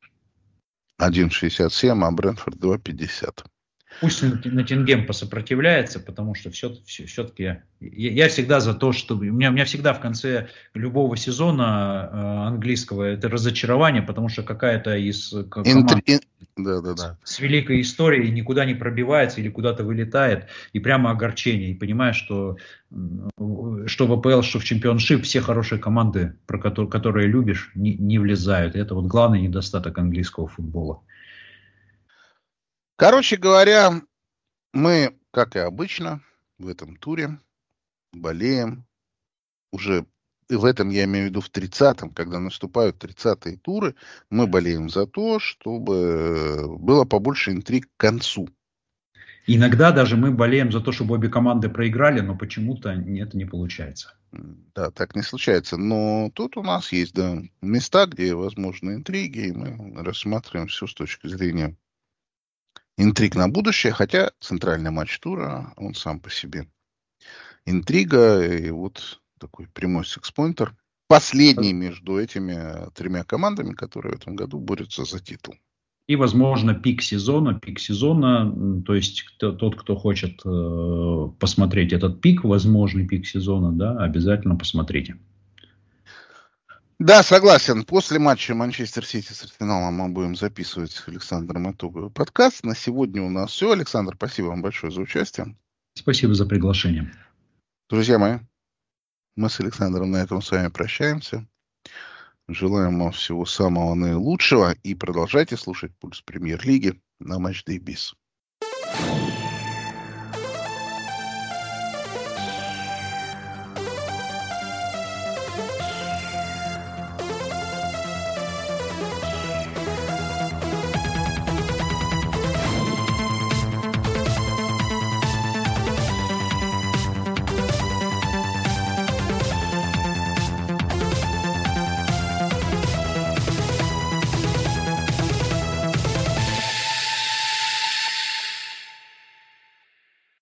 [SPEAKER 2] 1,67, а Брентфорд 2,50.
[SPEAKER 3] Пусть Ноттингем посопротивляется, потому что все-таки я всегда за то, чтобы... У меня всегда в конце любого сезона английского это разочарование, потому что какая-то из команд
[SPEAKER 2] Да.
[SPEAKER 3] с великой историей никуда не пробивается или куда-то вылетает, и прямо огорчение. И понимаешь, что в АПЛ, что в чемпионшип все хорошие команды, которые любишь, не влезают. И это вот главный недостаток английского футбола.
[SPEAKER 2] Короче говоря, мы, как и обычно, в этом туре болеем уже, и в этом я имею в виду в 30-м, когда наступают 30-е туры, мы болеем за то, чтобы было побольше интриг к концу.
[SPEAKER 3] Иногда даже мы болеем за то, чтобы обе команды проиграли, но почему-то это не получается.
[SPEAKER 2] Да, так не случается. Но тут у нас есть, да, места, где возможны интриги, и мы рассматриваем все с точки зрения интриг на будущее, хотя центральный матч тура, он сам по себе интрига, и вот такой прямой секс-поинтер. Последний между этими тремя командами, которые в этом году борются за титул.
[SPEAKER 3] И, возможно, пик сезона, то есть тот, кто хочет посмотреть этот пик, возможный пик сезона, да, обязательно посмотрите.
[SPEAKER 2] Да, согласен. После матча Манчестер Сити с Арсеналом мы будем записывать с Александром итоговый подкаст. На сегодня у нас все. Александр, спасибо вам большое за участие.
[SPEAKER 3] Спасибо за приглашение.
[SPEAKER 2] Друзья мои, мы с Александром на этом с вами прощаемся. Желаем вам всего самого наилучшего и продолжайте слушать «Пульс Премьер-лиги» на Матч Day Biz.